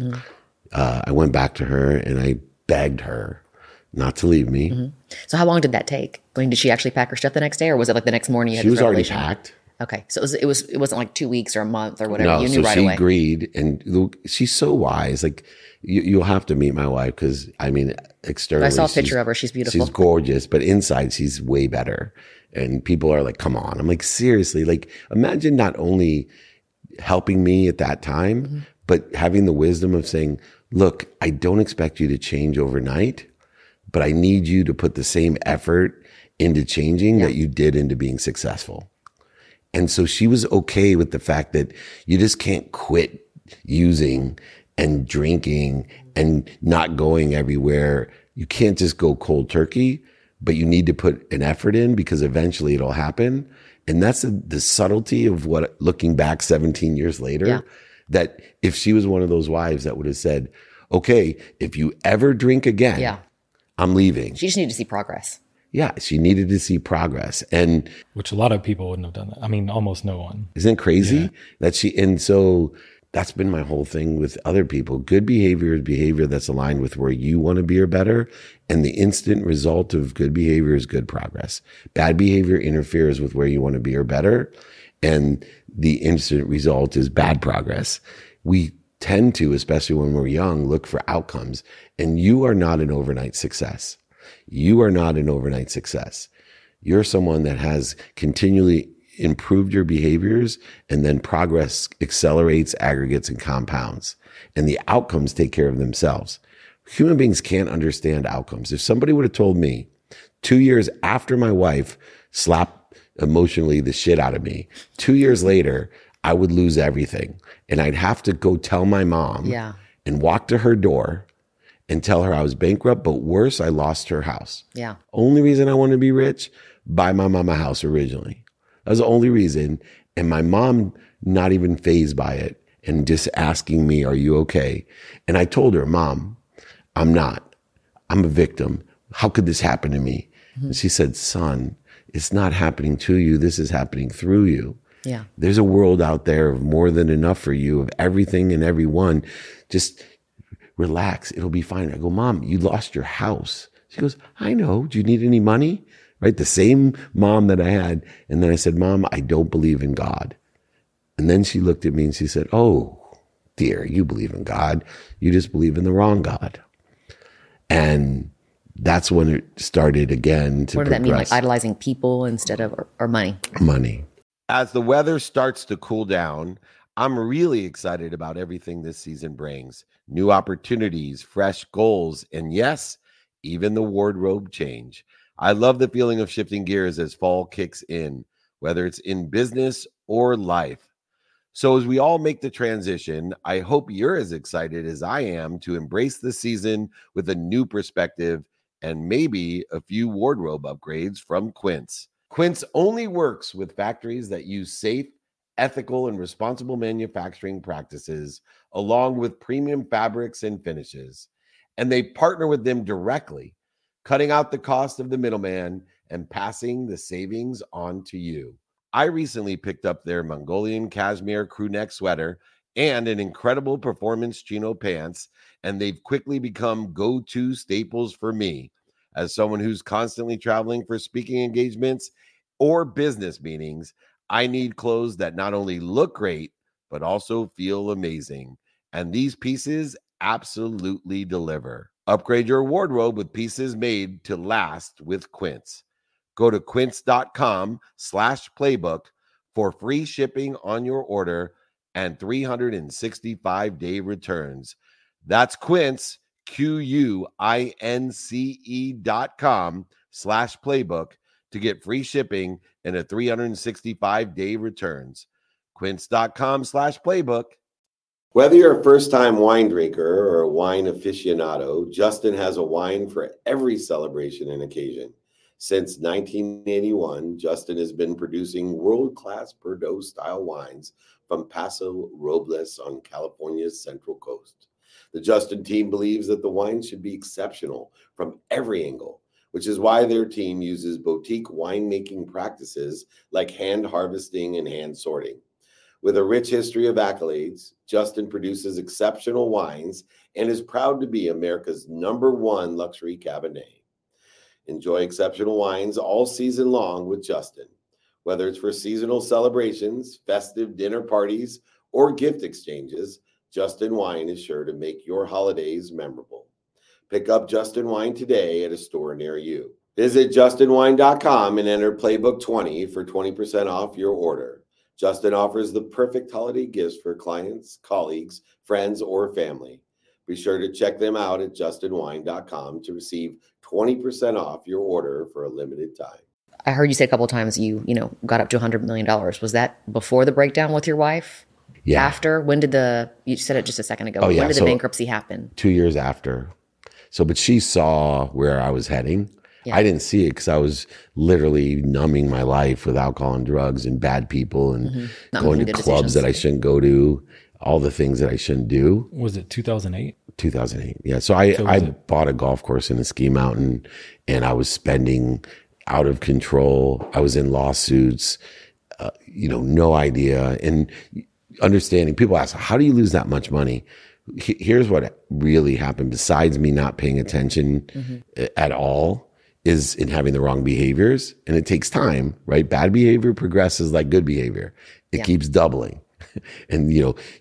I went back to her and I begged her not to leave me. So how long did that take? I mean, did she actually pack her stuff the next day, or was it like the next morning? She was already packed. Okay, so it wasn't like 2 weeks or a month or whatever. No, You knew so right she away. agreed, and she's so wise. Like you'll have to meet my wife because I mean, externally, I saw a picture of her. She's beautiful. She's gorgeous, but inside she's way better. And people are like, "Come on!" I'm like, seriously. Like, imagine not only helping me at that time, but having the wisdom of saying, "Look, I don't expect you to change overnight, but I need you to put the same effort into changing that you did into being successful." And so she was okay with the fact that you just can't quit using and drinking and not going everywhere. You can't just go cold turkey, but you need to put an effort in because eventually it'll happen. And that's the subtlety of what, looking back 17 years later, that if she was one of those wives that would have said, okay, if you ever drink again, I'm leaving. She just needed to see progress. Yeah, she needed to see progress. And which a lot of people wouldn't have done that. I mean, almost no one. Isn't it crazy that and so that's been my whole thing with other people. Good behavior is behavior that's aligned with where you want to be or better. And the instant result of good behavior is good progress. Bad behavior interferes with where you want to be or better. And the instant result is bad progress. We tend to, especially when we're young, look for outcomes. And you are not an overnight success. You are not an overnight success. You're someone that has continually improved your behaviors, and then progress accelerates, aggregates, and compounds. And the outcomes take care of themselves. Human beings can't understand outcomes. If somebody would have told me 2 years after my wife slapped emotionally the shit out of me, 2 years later, I would lose everything. And I'd have to go tell my mom and walk to her door and tell her I was bankrupt, but worse, I lost her house. Yeah. Only reason I wanted to be rich, buy my mom a house originally. That was the only reason. And my mom not even fazed by it and just asking me, are you okay? And I told her, Mom, I'm not. I'm a victim. How could this happen to me? And she said, son, it's not happening to you. This is happening through you. Yeah. There's a world out there of more than enough for you, of everything and everyone. Just relax. It'll be fine. I go, Mom, you lost your house. She goes, I know. Do you need any money? Right? The same mom that I had. And then I said, Mom, I don't believe in God. And then she looked at me and she said, oh, dear, you believe in God. You just believe in the wrong God. And that's when it started again to What did that mean? Like progress. idolizing people instead of, or money? Money. As the weather starts to cool down, I'm really excited about everything this season brings. New opportunities, fresh goals, and yes, even the wardrobe change. I love the feeling of shifting gears as fall kicks in, whether it's in business or life. So as we all make the transition, I hope you're as excited as I am to embrace the season with a new perspective and maybe a few wardrobe upgrades from Quince. Quince only works with factories that use safe, ethical, and responsible manufacturing practices, along with premium fabrics and finishes. And they partner with them directly, cutting out the cost of the middleman and passing the savings on to you. I recently picked up their Mongolian cashmere crew neck sweater and an incredible performance chino pants, and they've quickly become go-to staples for me. As someone who's constantly traveling for speaking engagements or business meetings, I need clothes that not only look great, but also feel amazing. And these pieces absolutely deliver. Upgrade your wardrobe with pieces made to last with Quince. Go to quince.com/playbook for free shipping on your order and 365-day returns. That's Quince, QUINCE.com/playbook to get free shipping and a 365-day returns. Quince.com/playbook. Whether you're a first-time wine drinker or a wine aficionado, Justin has a wine for every celebration and occasion. Since 1981, Justin has been producing world-class Bordeaux style wines from Paso Robles on California's Central Coast. The Justin team believes that the wine should be exceptional from every angle, which is why their team uses boutique winemaking practices like hand harvesting and hand sorting. With a rich history of accolades, Justin produces exceptional wines and is proud to be America's #1 luxury Cabernet. Enjoy exceptional wines all season long with Justin. Whether it's for seasonal celebrations, festive dinner parties, or gift exchanges, Justin Wine is sure to make your holidays memorable. Pick up Justin Wine today at a store near you. Visit justinwine.com and enter Playbook20 for 20% off your order. Justin offers the perfect holiday gifts for clients, colleagues, friends, or family. Be sure to check them out at justinwine.com to receive 20% off your order for a limited time. I heard you say a couple of times you got up to $100 million. Was that before the breakdown with your wife? Yeah. After? When did you said it just a second ago. Oh, yeah. When did the bankruptcy happen? 2 years after. So, but she saw where I was heading. Yeah. I didn't see it because I was literally numbing my life with alcohol and drugs and bad people and going to clubs that I shouldn't go to, all the things that I shouldn't do. Was it 2008? 2008. Yeah. So I bought a golf course in a ski mountain and I was spending out of control. I was in lawsuits, no idea. And understanding, people ask, how do you lose that much money? Here's what really happened. Besides me not paying attention at all is in having the wrong behaviors. And it takes time, right? Bad behavior progresses like good behavior. It keeps doubling. And,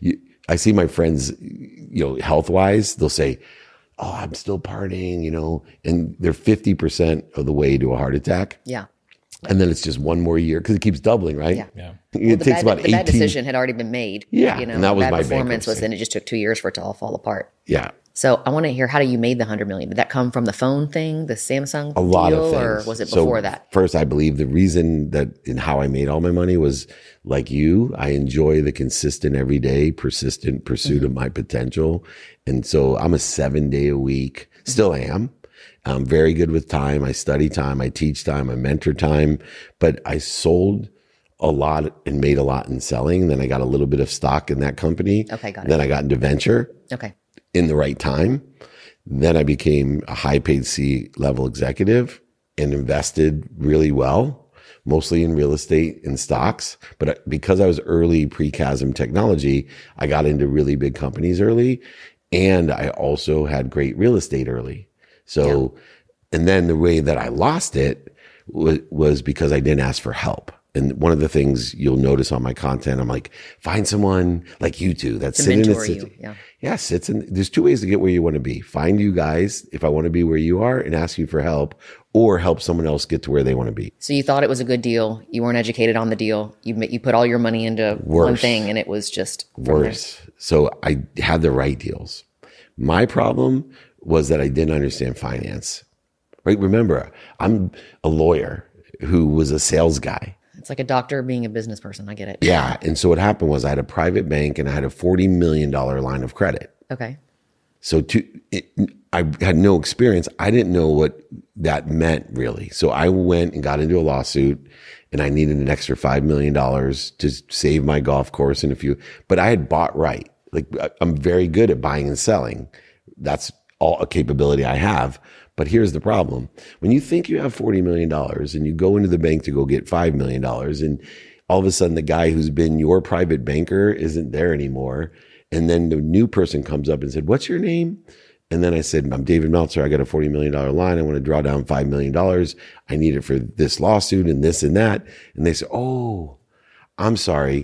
I see my friends, health-wise, they'll say, oh, I'm still partying, and they're 50% of the way to a heart attack. Yeah. And then it's just one more year because it keeps doubling, right? Yeah. It takes about 18. The bad decision had already been made. Yeah. And that was bad my performance bankruptcy. and it just took 2 years for it to all fall apart. Yeah. So I want to hear, how do you made the $100 million? Did that come from the phone thing, the Samsung A lot deal, of things. or was it before that? First, I believe the reason that in how I made all my money was like you. I enjoy the consistent, everyday, persistent pursuit of my potential. And so I'm a 7-day-a-week, still am. I'm very good with time. I study time. I teach time. I mentor time. But I sold a lot and made a lot in selling. Then I got a little bit of stock in that company. Okay, got it. Then I got into venture. Okay. In the right time. Then I became a high-paid C-level executive and invested really well, mostly in real estate and stocks. But because I was early pre-chasm technology, I got into really big companies early. And I also had great real estate early. So, and then the way that I lost it was because I didn't ask for help. And one of the things you'll notice on my content, I'm like, find someone like you two that's sitting in a sits in. There's 2 ways to get where you want to be. Find you guys if I want to be where you are and ask you for help, or help someone else get to where they want to be. So you thought it was a good deal. You weren't educated on the deal. You put all your money into one thing, and it was just worse. So I had the right deals. My problem was that I didn't understand finance. Right? Remember, I'm a lawyer who was a sales guy. It's like a doctor being a business person. I get it. Yeah. And so what happened was I had a private bank and I had a $40 million line of credit. Okay. So I had no experience. I didn't know what that meant really. So I went and got into a lawsuit and I needed an extra $5 million to save my golf course and but I had bought right. Like I'm very good at buying and selling. That's all a capability I have. But here's the problem. When you think you have $40 million and you go into the bank to go get $5 million and all of a sudden the guy who's been your private banker isn't there anymore. And then the new person comes up and said, what's your name? And then I said, I'm David Meltzer. I got a $40 million line. I want to draw down $5 million. I need it for this lawsuit and this and that. And they said, oh, I'm sorry.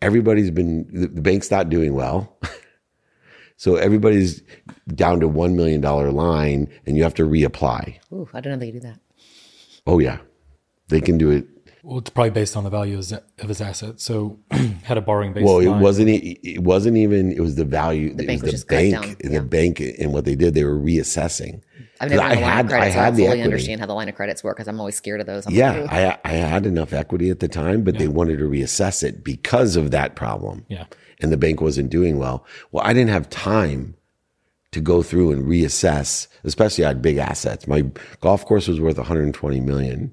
The bank's not doing well. So everybody's down to $1 million line and you have to reapply. Ooh, I didn't know they could do that. Oh yeah. They can do it. Well, it's probably based on the value of his asset. So had a borrowing base. Well, it wasn't even, it was the value. The bank was just bank, down. The bank and what they did, they were reassessing. I've never had a line of credit, so I fully equity. Understand how the line of credits work because I'm always scared of those. I had enough equity at the time, but they wanted to reassess it because of that problem. Yeah. And the bank wasn't doing well. Well, I didn't have time to go through and reassess, especially I had big assets. My golf course was worth 120 million.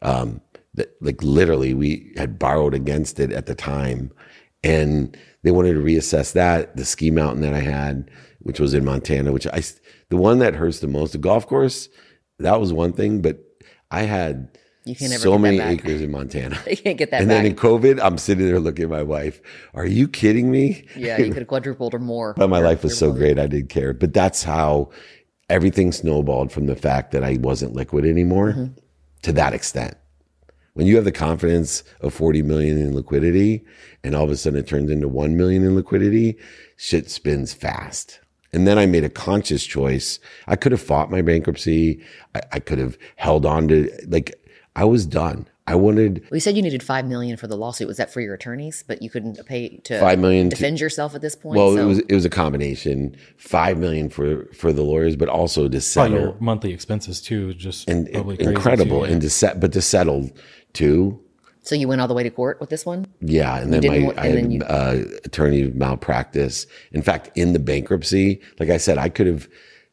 Like literally we had borrowed against it at the time, and they wanted to reassess that. The ski mountain that I had, which was in Montana, the one that hurts the most, the golf course, that was one thing, but I had so many acres in Montana. You can't get that and back. then in COVID, I'm sitting there looking at my wife. Are you kidding me? Yeah, you could have quadrupled or more. But my life was so great, I didn't care. But that's how everything snowballed from the fact that I wasn't liquid anymore to that extent. When you have the confidence of 40 million in liquidity and all of a sudden it turns into 1 million in liquidity, shit spins fast. And then I made a conscious choice. I could have fought my bankruptcy. I could have held on to, like, I was done. I wanted. Well, you said you needed $5 million for the lawsuit. Was that for your attorneys? But you couldn't pay to $5 million defend yourself at this point. Well, it was a combination. $5 million for the lawyers, but also to settle. Probably your monthly expenses too, just and probably crazy incredible, too, yeah. and to settle too. So you went all the way to court with this one? Yeah, and then I had attorney malpractice. In fact, in the bankruptcy, like I said, I could have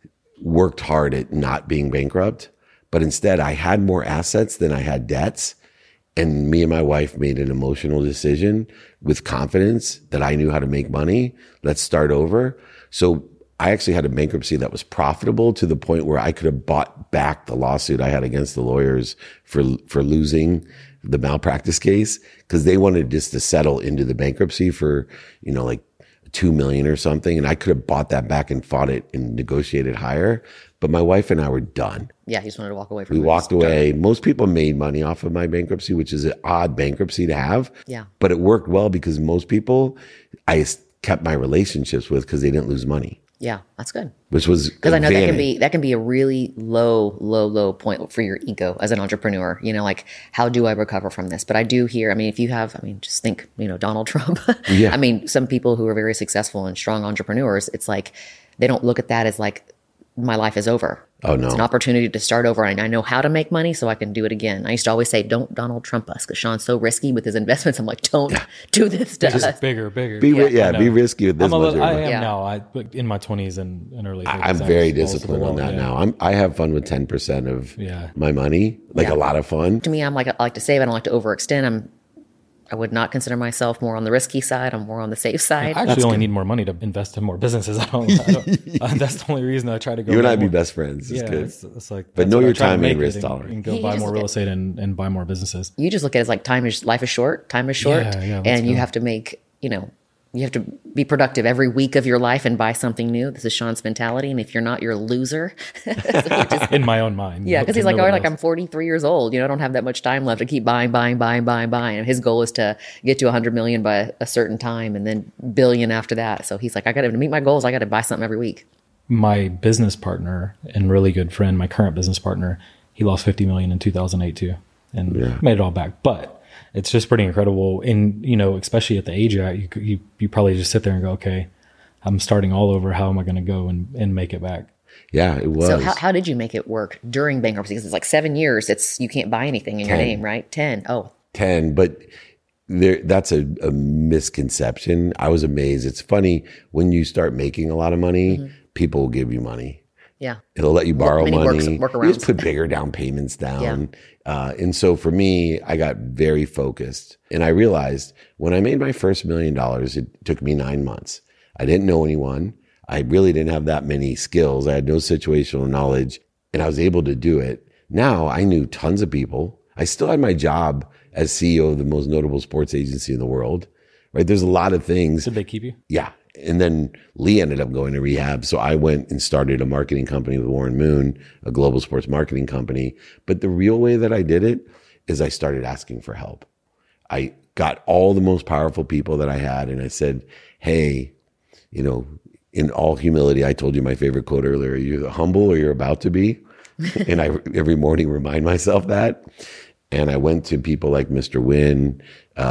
worked hard at not being bankrupt, but instead I had more assets than I had debts. And me and my wife made an emotional decision with confidence that I knew how to make money. Let's start over. So I actually had a bankruptcy that was profitable to the point where I could have bought back the lawsuit I had against the lawyers for losing the malpractice case, because they wanted just to settle into the bankruptcy for, like $2 million or something. And I could have bought that back and fought it and negotiated higher. But my wife and I were done. Yeah, he just wanted to walk away from it. We walked away. Most people made money off of my bankruptcy, which is an odd bankruptcy to have. Yeah. But it worked well because most people I kept my relationships with because they didn't lose money. Yeah, that's good. Which was because I know that can be a really low point for your ego as an entrepreneur. Like, how do I recover from this? But I do hear, if you have, just think, Donald Trump. Yeah. Some people who are very successful and strong entrepreneurs, it's like they don't look at that as like my life is over. Oh no, it's an opportunity to start over, and I know how to make money, so I can do it again. I used to always say, "Don't Donald Trump us," because Sean's so risky with his investments. I'm like, "Don't do this to us." Bigger. Be risky with this. I am now. In my 20s and early 30s. I'm very disciplined on that now. I have fun with 10% of my money, a lot of fun. To me, I like to save. I don't like to overextend. I would not consider myself more on the risky side. I'm more on the safe side. I actually only need more money to invest in more businesses. I don't that's the only reason I try to go. You and I be best friends. It's good. It's like, but know your time and risk tolerance. And go buy more real estate and buy more businesses. You just look at it as like life is short. And you have to make, you have to be productive every week of your life and buy something new. This is Sean's mentality. And if you're not, you're a loser. In my own mind. Yeah, because he's like, I'm 43 years old. I don't have that much time left to keep buying. And his goal is to get to 100 million by a certain time and then billion after that. So he's like, I got to meet my goals. I got to buy something every week. My business partner and really good friend, my current business partner, he lost 50 million in 2008 too, and made it all back. But it's just pretty incredible. And, especially at the age you're at, you probably just sit there and go, okay, I'm starting all over. How am I going to go and make it back? Yeah, it was. So how did you make it work during bankruptcy? Because it's like 7 years. You can't buy anything in your name, right? 10. Oh, 10. But that's a misconception. I was amazed. It's funny when you start making a lot of money, people will give you money. Yeah. It'll let you borrow money. Workarounds. You just put bigger down payments down. Yeah. And so for me, I got very focused. And I realized when I made my first $1 million, it took me 9 months. I didn't know anyone. I really didn't have that many skills. I had no situational knowledge, and I was able to do it. Now I knew tons of people. I still had my job as CEO of the most notable sports agency in the world, right? There's a lot of things. Did they keep you? Yeah. And then Lee ended up going to rehab. So I went and started a marketing company with Warren Moon, a global sports marketing company. But the real way that I did it is I started asking for help. I got all the most powerful people that I had. And I said, hey, in all humility, I told you my favorite quote earlier, you're humble or you're about to be. And I every morning remind myself that. And I went to people like Mr. Wynn,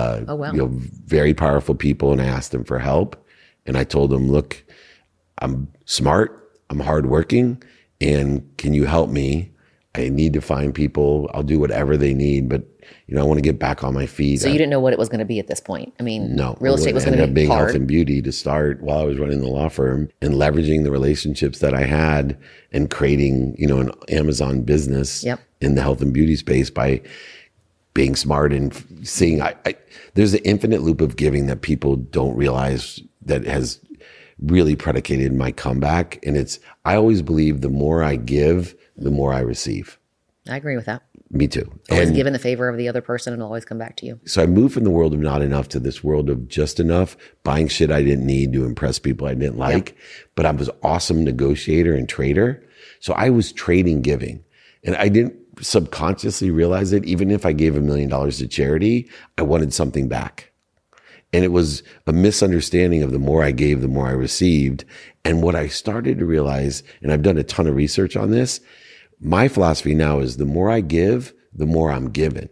very powerful people, and I asked them for help. And I told them, look, I'm smart, I'm hardworking, and can you help me? I need to find people. I'll do whatever they need, but I want to get back on my feet. So you didn't know what it was going to be at this point. I mean, No, real estate was going to be being hard. health and beauty to start while I was running the law firm and leveraging the relationships that I had and creating, an Amazon business in the health and beauty space by being smart and seeing. There's an infinite loop of giving that people don't realize that has really predicated my comeback. And I always believe the more I give, the more I receive. I agree with that. Me too. Always give in the favor of the other person and it'll always come back to you. So I moved from the world of not enough to this world of just enough, buying shit I didn't need to impress people I didn't like. But I was an awesome negotiator and trader. So I was trading giving. And I didn't subconsciously realize it. Even if I gave $1 million to charity, I wanted something back. And it was a misunderstanding of the more I gave, the more I received. And what I started to realize, and I've done a ton of research on this, my philosophy now is the more I give, the more I'm given.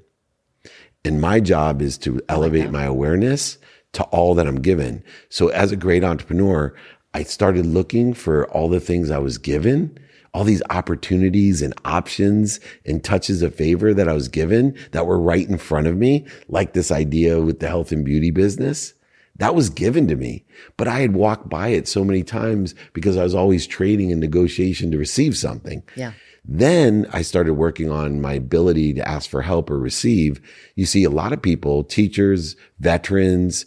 And my job is to elevate my awareness to all that I'm given. So as a great entrepreneur, I started looking for all the things I was given, all these opportunities and options and touches of favor that I was given that were right in front of me, like this idea with the health and beauty business. That was given to me, but I had walked by it so many times because I was always trading in negotiation to receive something. Yeah. Then I started working on my ability to ask for help or receive. You see a lot of people, teachers, veterans,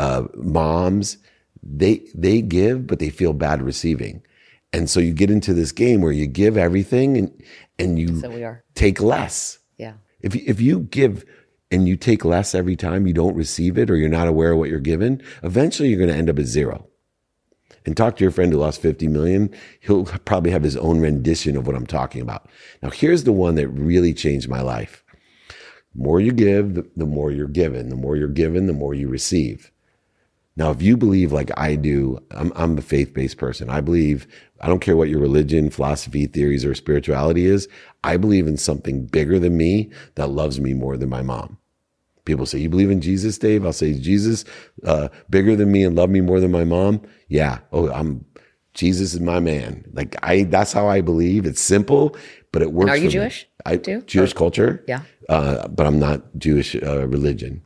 moms, they give, but they feel bad receiving. And so you get into this game where you give everything and you take less. Yeah. If you give and you take less every time, you don't receive it or you're not aware of what you're given, eventually you're going to end up at zero. And talk to your friend who lost 50 million. He'll probably have his own rendition of what I'm talking about. Now, here's the one that really changed my life. The more you give, the more you're given. The more you're given, the more you receive. Now, if you believe like I do, I'm a faith-based person. I believe, I don't care what your religion, philosophy, theories, or spirituality is. I believe in something bigger than me that loves me more than my mom. People say, you believe in Jesus, Dave? I'll say, Jesus, bigger than me and love me more than my mom? Yeah. Oh, Jesus is my man. That's how I believe. It's simple, but it works. And are you for Jewish too? Jewish culture? Yeah. But I'm not Jewish religion.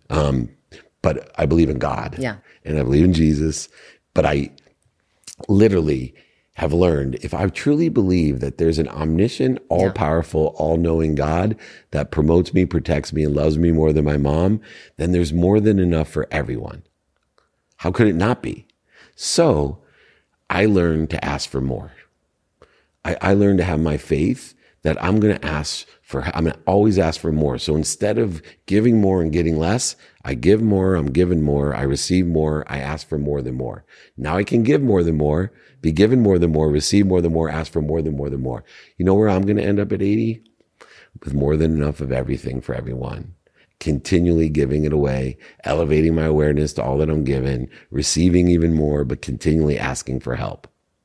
But I believe in God. Yeah. And I believe in Jesus. But I literally have learned, if I truly believe that there's an omniscient, all-powerful, all-knowing God that promotes me, protects me, and loves me more than my mom, then there's more than enough for everyone. How could it not be? So I learned to ask for more. I learned to have my faith that I'm going to always ask for more. So instead of giving more and getting less, I give more, I'm given more, I receive more, I ask for more than more. Now I can give more than more, be given more than more, receive more than more, ask for more than more than more. You know where I'm going to end up at 80? With more than enough of everything for everyone. Continually giving it away, elevating my awareness to all that I'm given, receiving even more, but continually asking for help.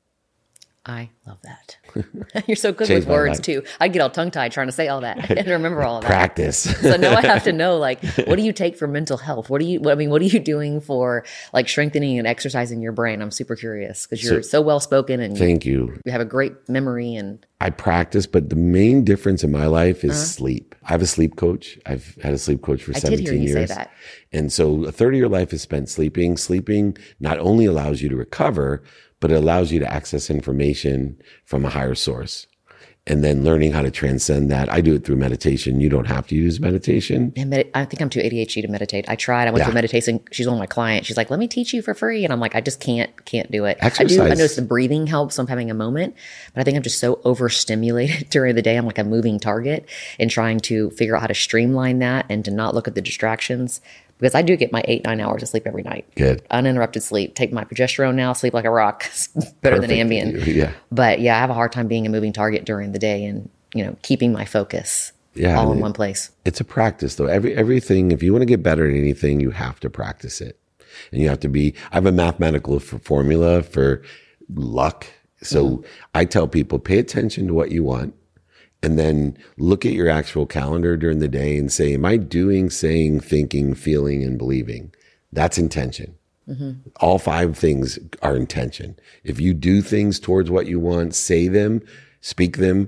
I love that. You're so good Changed with my words life. too. I'd get all tongue-tied trying to say all that and remember all of that. Practice. So now I have to know, what do you take for mental health? What are you doing for strengthening and exercising your brain? I'm super curious because you're so well-spoken and Thank you. you have a great memory and I practice, but the main difference in my life is sleep. I have a sleep coach. I've had a sleep coach for 17 did hear you years. say that. And so a third of your life is spent sleeping. Sleeping not only allows you to recover, but it allows you to access information from a higher source. And then learning how to transcend that. I do it through meditation. You don't have to use meditation. I think I'm too ADHD to meditate. I tried. I went to a meditation. She's one of my clients. She's like, let me teach you for free. And I'm like, I just can't do it. Exercise. I notice the breathing helps. So I'm having a moment, but I think I'm just so overstimulated during the day. I'm like a moving target and trying to figure out how to streamline that and to not look at the distractions. Because I do get my 8-9 hours of sleep every night. Good. Uninterrupted sleep. Take my progesterone now, sleep like a rock. It's better than Ambien. Yeah. But yeah, I have a hard time being a moving target during the day and, keeping my focus all in one place. It's a practice though. Everything, if you want to get better at anything, you have to practice it. And you have to I have a mathematical formula for luck. So I tell people, pay attention to what you want. And then look at your actual calendar during the day and say, am I doing, saying, thinking, feeling, and believing? That's intention. All 5 things are intention. If you do things towards what you want, say them, speak them,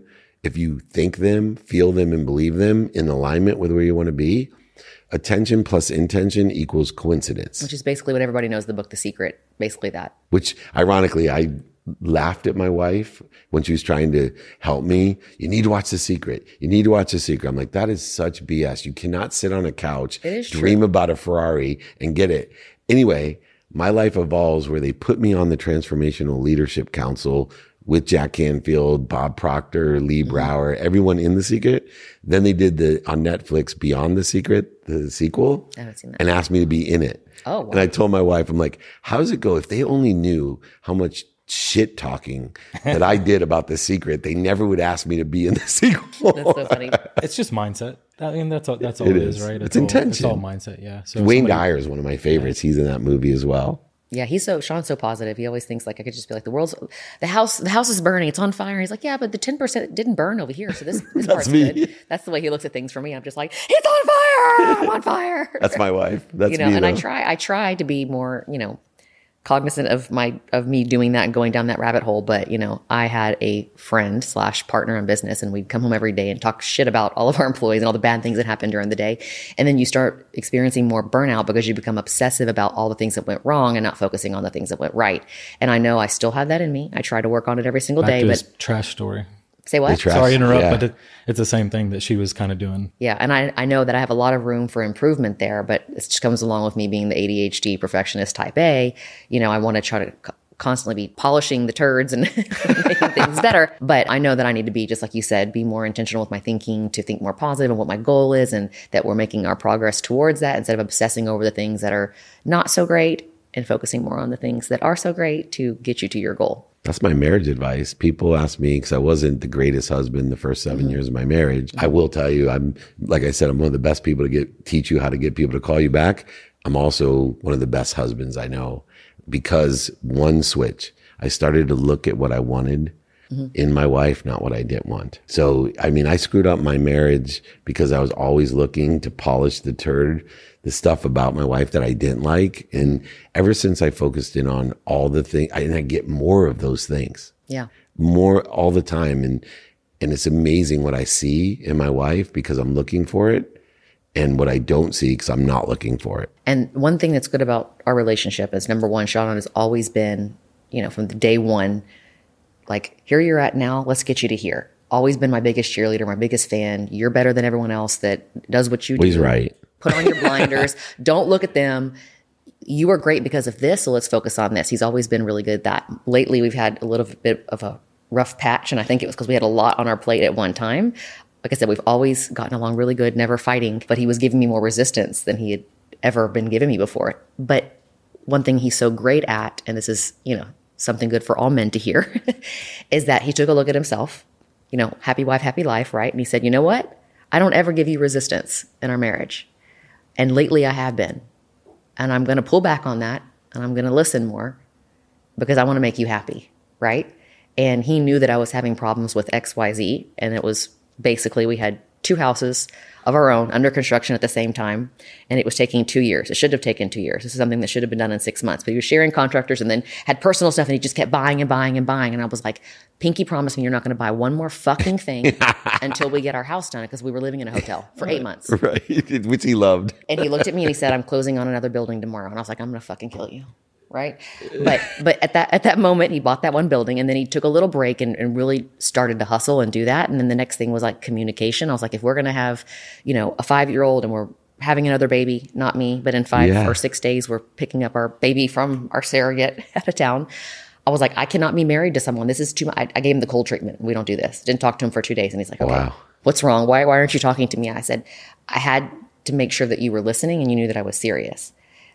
if you think them, feel them, and believe them in alignment with where you want to be, attention plus intention equals coincidence. Which is basically what everybody knows, the book, The Secret, basically that. Which ironically, I laughed at my wife when she was trying to help me. You need to watch The Secret. You need to watch The Secret. I'm like, that is such BS. You cannot sit on a couch, dream about a Ferrari and get it. Anyway, my life evolves where they put me on the Transformational Leadership Council with Jack Canfield, Bob Proctor, Lee Brower, everyone in The Secret. Then they did on Netflix Beyond the Secret, the sequel, I haven't seen that. And asked me to be in it. Oh, wow. And I told my wife, I'm like, how does it go? If they only knew how much shit talking that I did about The Secret, they never would ask me to be in the sequel. That's so funny. It's just mindset. I mean, that's all it is, right? It's intention. It's all mindset, yeah. So Wayne Dyer is one of my favorites. He's in that movie as well. Yeah, Sean's so positive. He always thinks like I could just be like the house is burning, it's on fire. He's like, yeah, but the 10% didn't burn over here, so this part's me. good. That's the way he looks at things for me. I'm just like, it's on fire, I'm on fire. That's my wife. That's me. And though. I try to be more, cognizant of me doing that and going down that rabbit hole. But, I had a friend / partner in business, and we'd come home every day and talk shit about all of our employees and all the bad things that happened during the day. And then you start experiencing more burnout because you become obsessive about all the things that went wrong and not focusing on the things that went right. And I know I still have that in me. I try to work on it every single day. But But trash story. say what? Sorry to interrupt, yeah. but it's the same thing that she was kind of doing. Yeah, and I know that I have a lot of room for improvement there, but it just comes along with me being the ADHD perfectionist type A. I want to try to constantly be polishing the turds and making things better. But I know that I need to be, just like you said, be more intentional with my thinking, to think more positive and what my goal is, and that we're making our progress towards that instead of obsessing over the things that are not so great and focusing more on the things that are so great to get you to your goal. That's my marriage advice. People ask me, because I wasn't the greatest husband the first 7 years of my marriage. I will tell you, like I said, I'm one of the best people to teach you how to get people to call you back. I'm also one of the best husbands I know, because one switch, I started to look at what I wanted in my wife, not what I didn't want. So, I screwed up my marriage because I was always looking to polish the turd, the stuff about my wife that I didn't like. And ever since I focused in on all the things, I get more of those things. Yeah. More all the time. And it's amazing what I see in my wife because I'm looking for it, and what I don't see because I'm not looking for it. And one thing that's good about our relationship is, number one, Sean has always been, from the day one, like, here you're at now, let's get you to here. Always been my biggest cheerleader, my biggest fan. You're better than everyone else that does what you do. He's right. Put on your blinders. Don't look at them. You are great because of this, so let's focus on this. He's always been really good at that. Lately, we've had a little bit of a rough patch, and I think it was because we had a lot on our plate at one time. Like I said, we've always gotten along really good, never fighting, but he was giving me more resistance than he had ever been giving me before. But one thing he's so great at, and this is, something good for all men to hear, is that he took a look at himself, happy wife, happy life, right? And he said, you know what? I don't ever give you resistance in our marriage. And lately I have been. And I'm going to pull back on that, and I'm going to listen more because I want to make you happy, right? And he knew that I was having problems with XYZ, and it was basically we had 2 houses of our own under construction at the same time, and it was taking 2 years. It should have taken 2 years. This is something that should have been done in 6 months. But he was sharing contractors and then had personal stuff, and he just kept buying and buying and buying. And I was like, Pinky, promise me you're not going to buy one more fucking thing until we get our house done, because we were living in a hotel for 8 months. Right, which he loved. And he looked at me and he said, I'm closing on another building tomorrow. And I was like, I'm going to fucking kill you. Right. But at that moment, he bought that one building, and then he took a little break and really started to hustle and do that. And then the next thing was like communication. I was like, if we're going to have, a 5-year-old and we're having another baby, not me, but in 5 or 6 days, we're picking up our baby from our surrogate out of town. I was like, I cannot be married to someone. This is too much. I gave him the cold treatment. We don't do this. Didn't talk to him for 2 days. And he's like, okay, wow. What's wrong? Why aren't you talking to me? I said, I had to make sure that you were listening and you knew that I was serious.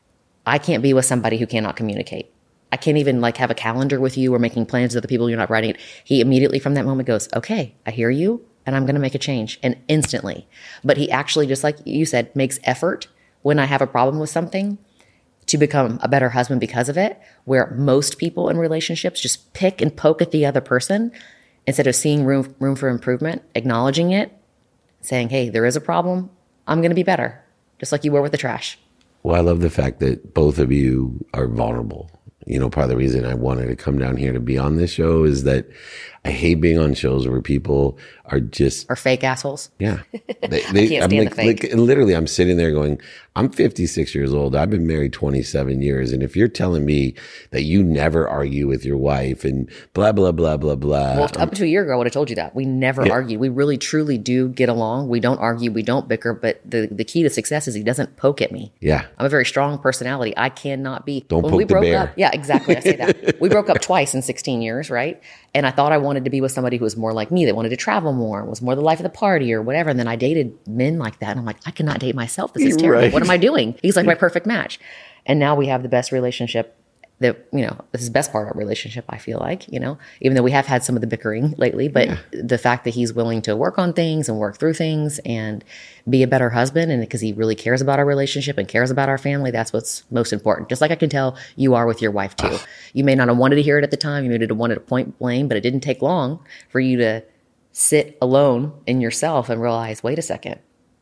I can't be with somebody who cannot communicate. I can't even have a calendar with you or making plans with other people. You're not writing it. He immediately from that moment goes, okay, I hear you, and I'm going to make a change. And instantly. But he actually, just like you said, makes effort when I have a problem with something to become a better husband because of it, where most people in relationships just pick and poke at the other person instead of seeing room for improvement, acknowledging it, saying, hey, there is a problem. I'm going to be better, just like you were with the trash. Well, I love the fact that both of you are vulnerable Part of the reason I wanted to come down here to be on this show is that I hate being on shows where people are just Or fake assholes. yeah. I can't stand the fake. And literally, I'm sitting there going, I'm 56 years old. I've been married 27 years. And if you're telling me that you never argue with your wife and blah, blah, blah, blah, blah. Well, up to a year ago, I would have told you that. We never argue. We really, truly do get along. We don't argue. We don't bicker. But the key to success is he doesn't poke at me. Yeah. I'm a very strong personality. I cannot be. Don't when poke we the broke bear. up, yeah, exactly. I say that. We broke up twice in 16 years, right? And I thought I wanted to be with somebody who was more like me, that wanted to travel more, was more the life of the party or whatever. And then I dated men like that. And I'm like, I cannot date myself. This is terrible. Right. What am I doing? He's like my perfect match. And now we have the best relationship that, this is the best part of our relationship, I feel like, even though we have had some of the bickering lately, but the fact that he's willing to work on things and work through things and be a better husband, and because he really cares about our relationship and cares about our family, that's what's most important. Just like I can tell you are with your wife too. You may not have wanted to hear it at the time. You may have wanted to point blame, but it didn't take long for you to sit alone in yourself and realize, wait a second,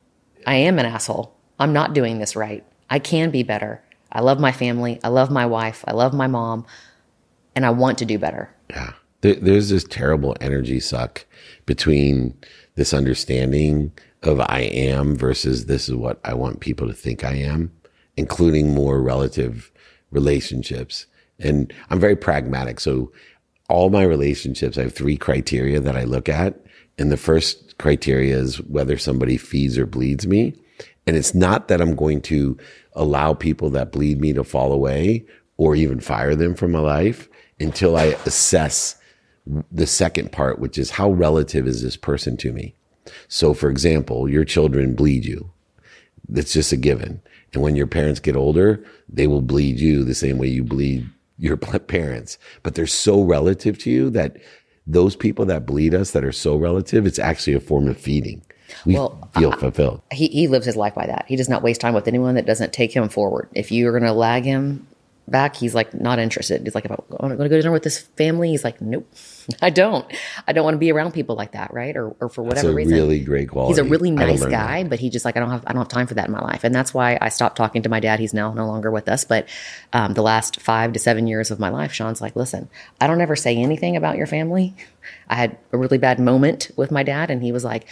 I am an asshole. I'm not doing this right. I can be better. I love my family. I love my wife. I love my mom. And I want to do better. Yeah. There's this terrible energy suck between this understanding of I am versus this is what I want people to think I am, including more relative relationships. And I'm very pragmatic. So all my relationships, I have 3 criteria that I look at. And the first criteria is whether somebody feeds or bleeds me. And it's not that I'm going to allow people that bleed me to fall away or even fire them from my life until I assess the second part, which is how relative is this person to me? So for example, your children bleed you. That's just a given. And when your parents get older, they will bleed you the same way you bleed your parents. But they're so relative to you that those people that bleed us that are so relative, it's actually a form of feeding. We feel fulfilled. He lives his life by that. He does not waste time with anyone that doesn't take him forward. If you're going to lag him back, he's like not interested. He's like, if I'm going to go to dinner with this family, he's like, nope, I don't want to be around people like that, right? Or for whatever reason. That's a really great quality. He's a really nice guy, but he just like, I don't have time for that in my life. And that's why I stopped talking to my dad. He's now no longer with us. But the last 5 to 7 years of my life, Sean's like, listen, I don't ever say anything about your family. I had a really bad moment with my dad, and he was like,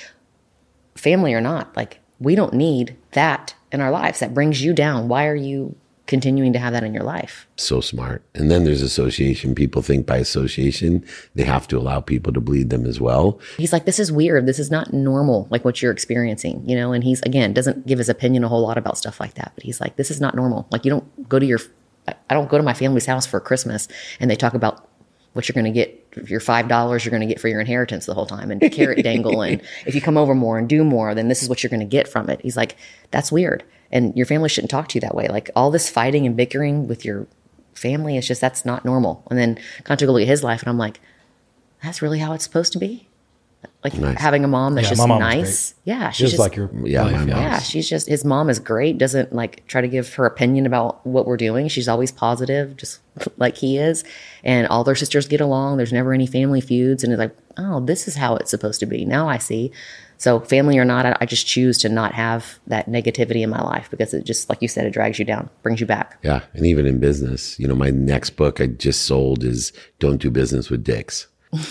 family or not, like, we don't need that in our lives. That brings you down. Why are you continuing to have that in your life? So smart. And then there's association. People think by association, they have to allow people to bleed them as well. He's like, this is weird. This is not normal, like what you're experiencing, and he's, again, doesn't give his opinion a whole lot about stuff like that. But he's like, this is not normal. Like, you don't go to I don't go to my family's house for Christmas and they talk about what you're going to get, your $5 you're going to get for your inheritance the whole time, and carrot dangle. And if you come over more and do more, then this is what you're going to get from it. He's like, that's weird. And your family shouldn't talk to you that way. Like, all this fighting and bickering with your family, it's just, that's not normal. And then kind of took a look at his life, and I'm like, that's really how it's supposed to be? Like, nice. Having a mom that's just nice. Yeah. She's just like your wife. Yeah. She's just, his mom is great. Doesn't like try to give her opinion about what we're doing. She's always positive, just like he is. And all their sisters get along. There's never any family feuds. And it's like, oh, this is how it's supposed to be. Now I see. So family or not, I just choose to not have that negativity in my life, because it just, like you said, it drags you down, brings you back. Yeah. And even in business, my next book I just sold is Don't Do Business with Dicks.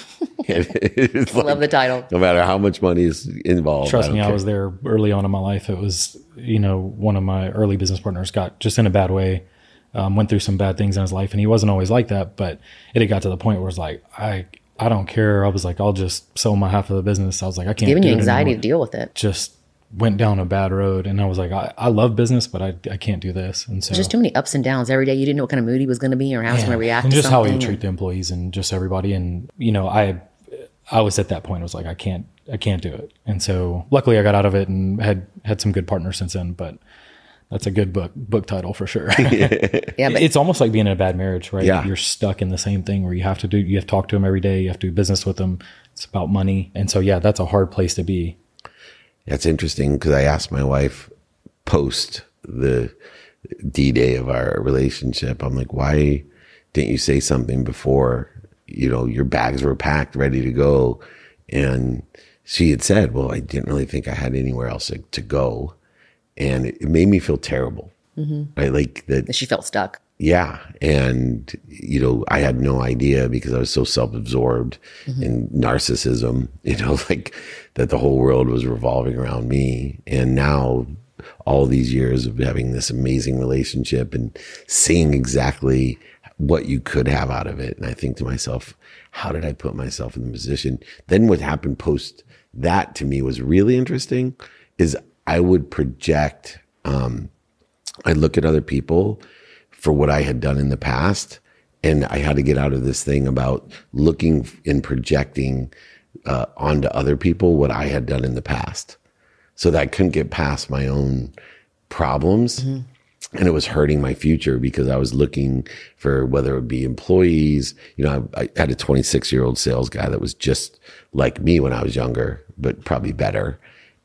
I love the title. No matter how much money is involved. Trust me, I was there early on in my life. It was, one of my early business partners got just in a bad way, went through some bad things in his life, and he wasn't always like that, but it had got to the point where it's like, I don't care. I was like, I'll just sell my half of the business. I was like, I can't. Giving you anxiety to deal with it. Just went down a bad road, and I was like, I love business, but I can't do this. And so there's just too many ups and downs every day. You didn't know what kind of mood he was going to be or how he was going to react and to just something. How he treat the employees and just everybody. And I was at that point. I was like, I can't do it. And so luckily I got out of it and had some good partners since then. But that's a good book title for sure. Yeah, but it's almost like being in a bad marriage, right? Yeah. You're stuck in the same thing where you have to talk to them every day. You have to do business with them. It's about money. And so, yeah, that's a hard place to be. That's interesting, because I asked my wife post the D-Day of our relationship, I'm like, why didn't you say something before, your bags were packed, ready to go? And she had said, well, I didn't really think I had anywhere else to go. And it made me feel terrible. Mm-hmm. Right? Like that. She felt stuck. Yeah. And, I had no idea because I was so self-absorbed in narcissism, like that the whole world was revolving around me. And now all these years of having this amazing relationship and seeing exactly what you could have out of it. And I think to myself, how did I put myself in the position? Then what happened post that to me was really interesting is I would project, I'd look at other people for what I had done in the past. And I had to get out of this thing about looking and projecting onto other people what I had done in the past. So that I couldn't get past my own problems. And it was hurting my future because I was looking for whether it would be employees. I had a 26-year-old sales guy that was just like me when I was younger, but probably better.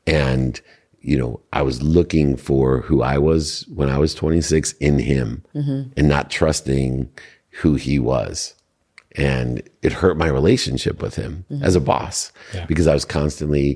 And I was looking for who I was when I was 26 in him and not trusting who he was. And it hurt my relationship with him as a boss because I was constantly,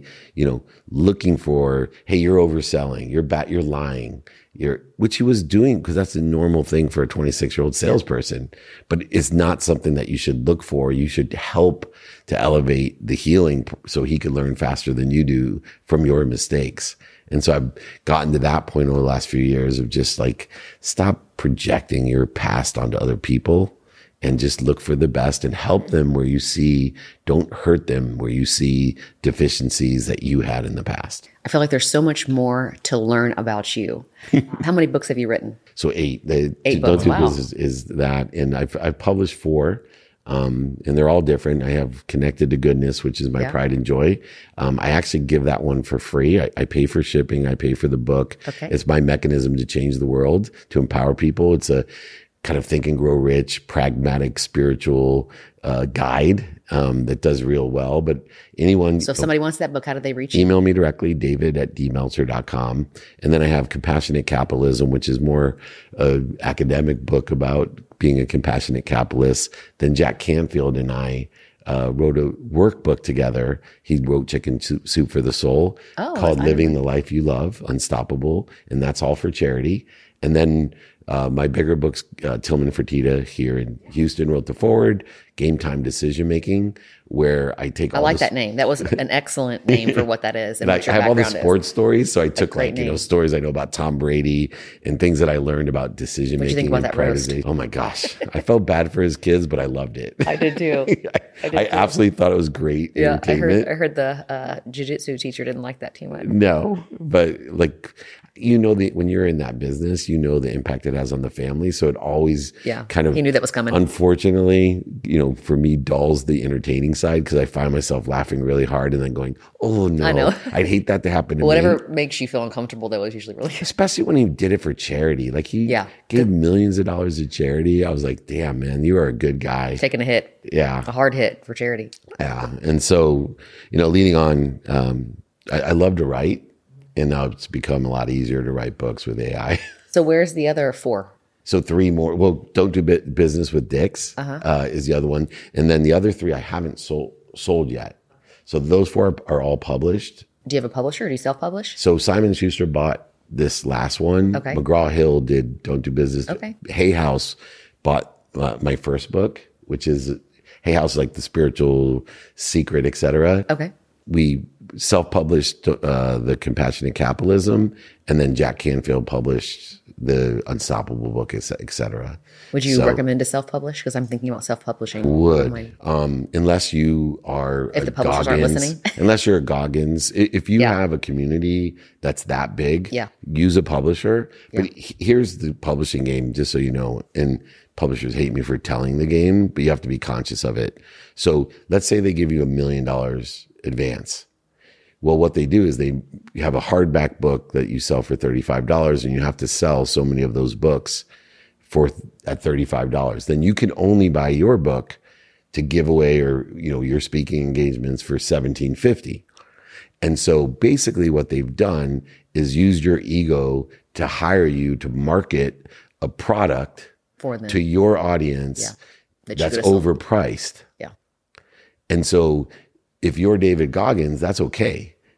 looking for, hey, you're overselling, you're lying, which he was doing because that's a normal thing for a 26-year-old salesperson, but it's not something that you should look for. You should help to elevate the healing so he could learn faster than you do from your mistakes. And so I've gotten to that point over the last few years of just like, stop projecting your past onto other people and just look for the best and help them where you see, don't hurt them where you see deficiencies that you had in the past. I feel like there's so much more to learn about you. How many books have you written? So 8. 8 books, wow. Is that. And I've published 4. And they're all different. I have Connected to Goodness, which is my pride and joy. I actually give that one for free. I pay for shipping. I pay for the book. Okay. It's my mechanism to change the world, to empower people. It's a kind of Think and Grow Rich, pragmatic, spiritual guide that does real well. But anyone. So if somebody wants that book, how do they reach you? Email me directly, david@dmeltzer.com. And then I have Compassionate Capitalism, which is more an academic book about being a compassionate capitalist. Then Jack Canfield and I wrote a workbook together. He wrote Chicken Soup for the Soul called Living the Life You Love, Unstoppable. And that's all for charity. And then my bigger books, Tillman Fertitta here in Houston wrote the foreword, Game Time Decision Making, where I take all that name. That was an excellent name for what that is. And I have all the sports stories. So I took stories I know about Tom Brady and things that I learned about decision making. What did you think about that roast? Oh my gosh. I felt bad for his kids, but I loved it. I did too. I absolutely thought it was great entertainment. I heard the jiu-jitsu teacher didn't like that too much. No, but when you're in that business, the impact it has on the family. So it always kind of, he knew that was coming. Unfortunately, for me, dulls the entertaining side because I find myself laughing really hard and then going, oh no, I know. I'd hate that to happen to me. Whatever makes you feel uncomfortable, that was usually really good. Especially when he did it for charity. Like he gave millions of dollars to charity. I was like, damn, man, you are a good guy. Taking a hit. Yeah. A hard hit for charity. Yeah. And so, leading on, I love to write. And now it's become a lot easier to write books with AI. So where's the other 4? So 3 more. Well, Don't Do Business with Dicks is the other one. And then the other 3 I haven't sold yet. So those 4 are all published. Do you have a publisher? Do you self-publish? So Simon & Schuster bought this last one. Okay. McGraw-Hill did Don't Do Business. Okay. Hay House bought my first book, which is Hay House, like the spiritual secret, etc. Okay. We self-published the Compassionate Capitalism, and then Jack Canfield published the Unstoppable book, etc. Would you recommend to self-publish? Because I'm thinking about self-publishing. Would, unless you are if the publishers aren't listening. Unless you're a Goggins. If you have a community that's that big, use a publisher. But here's the publishing game, just so you know, and publishers hate me for telling the game, but you have to be conscious of it. So let's say they give you $1 million advance. Well, what they do is you have a hardback book that you sell for $35, and you have to sell so many of those books at $35. Then you can only buy your book to give away, or your speaking engagements for $17.50. And so basically what they've done is use your ego to hire you to market a product for them, to your audience that's overpriced. Yeah. And so if you're David Goggins, that's okay,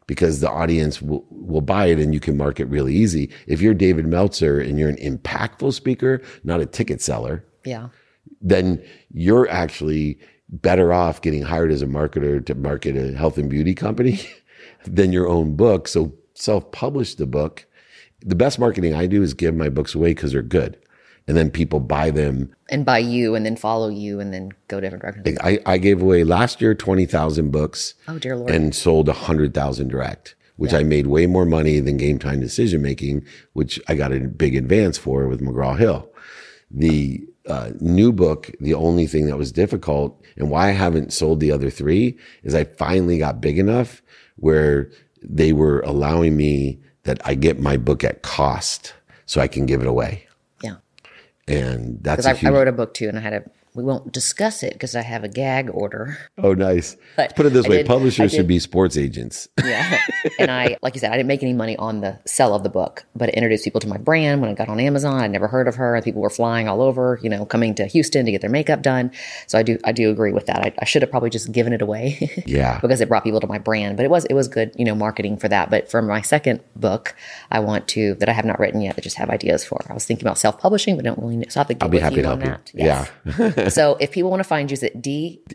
because the audience will buy it and you can market really easy. If you're David Meltzer and you're an impactful speaker, not a ticket seller, Yeah. then you're actually better off getting hired as a marketer to market a health and beauty company than your own book. So self-publish the book. The best marketing I do is give my books away because they're good. And then people buy them. And buy you and then follow you and then go different directions. I gave away last year 20,000 books. Oh, dear Lord. And sold 100,000 direct, which I made way more money than Game Time Decision Making, which I got a big advance for with McGraw-Hill. The new book, the only thing that was difficult and why I haven't sold the other 3 is I finally got big enough where they were allowing me that I get my book at cost so I can give it away. Yeah. And that's Because I wrote a book too, and we won't discuss it because I have a gag order. Oh, nice. But Let's put it this I way. did- Publishers I should did- be sports agents. Yeah. And like you said, I didn't make any money on the sell of the book, but it introduced people to my brand. When I got on Amazon, I'd never heard of her, and people were flying all over, coming to Houston to get their makeup done. So I do agree with that. I should have probably just given it away. Yeah. Because it brought people to my brand, but it was good, marketing for that. But for my second book, that I have not written yet, that just have ideas for. I was thinking about self-publishing, but don't really know. So I have to get I'll be with happy you to on help you. that. Yes. Yeah. So if people want to find you, is it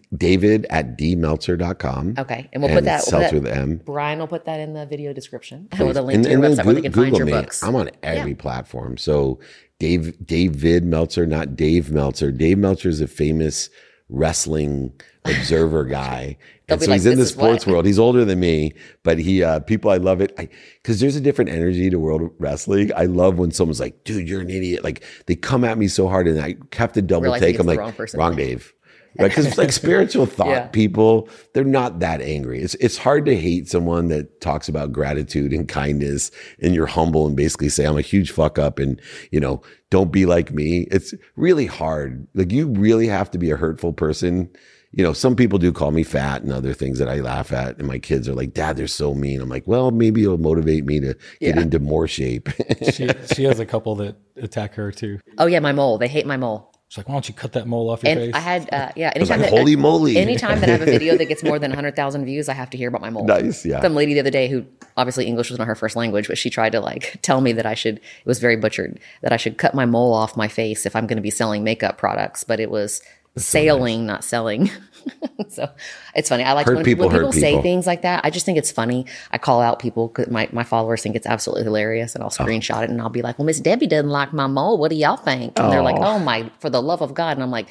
David@dmeltzer.com. Okay. And we'll put that. Seltzer with M. Brian will put that in the video description Please. with a link to your then website where they can Google find your me. books. I'm on every platform. So David Meltzer, not Dave Meltzer. Dave Meltzer is a famous wrestling observer guy. They'll And be so like, he's in the "This is what?" sports world. He's older than me, but people, I love it. Cause there's a different energy to world wrestling. I love when someone's like, dude, you're an idiot. Like they come at me so hard and I have to double Realizing take. it's I'm the like, wrong person. wrong Dave. Right? Cause it's like spiritual thought Yeah. people, they're not that angry. It's hard to hate someone that talks about gratitude and kindness and you're humble and basically say, I'm a huge fuck up and, don't be like me. It's really hard. Like you really have to be a hurtful person. Some people do call me fat and other things that I laugh at. And my kids are like, Dad, they're so mean. I'm like, well, maybe it'll motivate me to get into more shape. She has a couple that attack her too. Oh yeah, my mole. They hate my mole. She's like, why don't you cut that mole off your And face? I had, like, anytime holy moly. anytime that I have a video that gets more than 100,000 views, I have to hear about my mole. Nice, yeah. Some lady the other day who obviously English was not her first language, but she tried to tell me that it was very butchered, that I should cut my mole off my face if I'm going to be selling makeup products, but it was sailing, not selling. So it's funny. I like Hurt when people people hurt say people. things like that. I just think it's funny. I call out people because my followers think it's absolutely hilarious, and I'll screenshot it and I'll be like, "Well, Miss Debbie doesn't like my mole. What do y'all think?" And they're like, "Oh my, for the love of God!" And I'm like,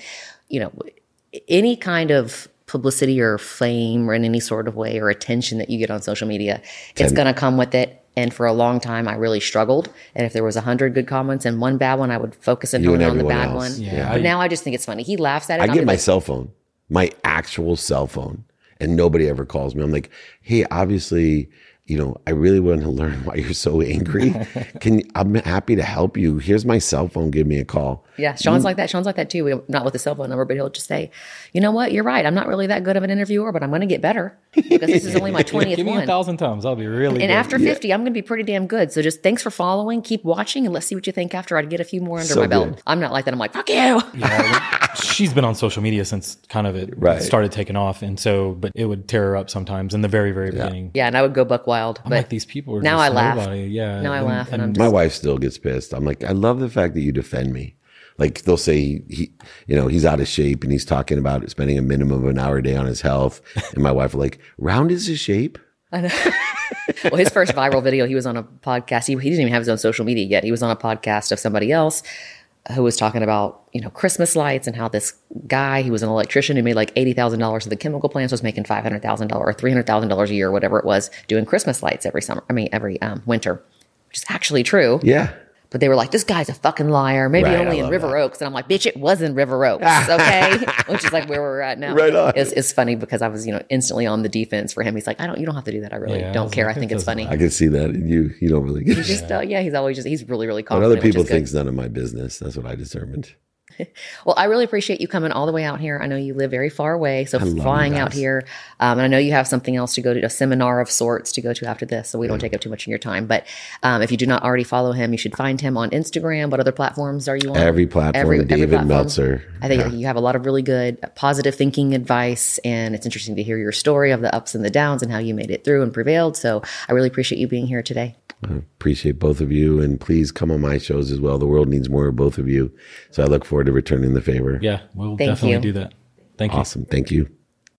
any kind of publicity or fame or in any sort of way or attention that you get on social media, it's going to come with it. And for a long time, I really struggled. And if there was 100 good comments and one bad one, I would focus and You hone and on the everyone bad else. one. Yeah. But now I just think it's funny. He laughs at it. I I'll get be my like, cell phone, my actual cell phone, and nobody ever calls me. I'm like, hey, obviously, I really want to learn why you're so angry. I'm happy to help you. Here's my cell phone. Give me a call. Yeah, Sean's like that. Sean's like that too. Not with the cell phone number, but he'll just say, "You know what? You're right. I'm not really that good of an interviewer, but I'm going to get better because this is only my 20th Give me one. 1,000 times. I'll be really And good. after 50, I'm going to be pretty damn good. So just thanks for following. Keep watching, and let's see what you think after I get a few more under So my belt. good. I'm not like that. I'm like, fuck you. She's been on social media since kind of it Right. started taking off. And so, but it would tear her up sometimes in the very, very beginning. Yeah, and I would go buck wild. I'm But like, these people are now just I laugh. nobody. Yeah. Now I laugh, and I'm My wife still gets pissed. I'm like, I love the fact that you defend me. Like they'll say he's out of shape and he's talking about spending a minimum of an hour a day on his health. And my wife will like, round is his shape. well, his first viral video, he was on a podcast. He didn't even have his own social media yet. He was on a podcast of somebody else who was talking about, Christmas lights and how this guy, he was an electrician who made like $80,000 of the chemical plants, was making $500,000 or $300,000 a year, whatever it was, doing Christmas lights every winter, which is actually true. Yeah. But they were like, this guy's a fucking liar. Maybe Right, only I in love River that. Oaks. And I'm like, bitch, it was in River Oaks. Okay. Which is like where we're at now. Right on. It's funny because I was, instantly on the defense for him. He's like, you don't have to do that. I really Yeah, I don't was care. like, I think it it's doesn't funny. I can see that in you. You don't really get He's just, he's always he's really, really What confident. other people which is good. think's none of my business. That's what I determined. Well, I really appreciate you coming all the way out here. I know you live very far away, so love you flying out guys. here. And I know you have something else to go to, a seminar of sorts to go to after this, so we don't take up too much of your time. But if you do not already follow him, you should find him on Instagram. What other platforms are you on? Every platform, David platform. Meltzer. I think you have a lot of really good positive thinking advice, and it's interesting to hear your story of the ups and the downs and how you made it through and prevailed. So I really appreciate you being here today. I appreciate both of you, and please come on my shows as well. The world needs more of both of you. So I look forward to returning the favor. Yeah, we'll Thank definitely you. do that. Thank you. Awesome. Thank you.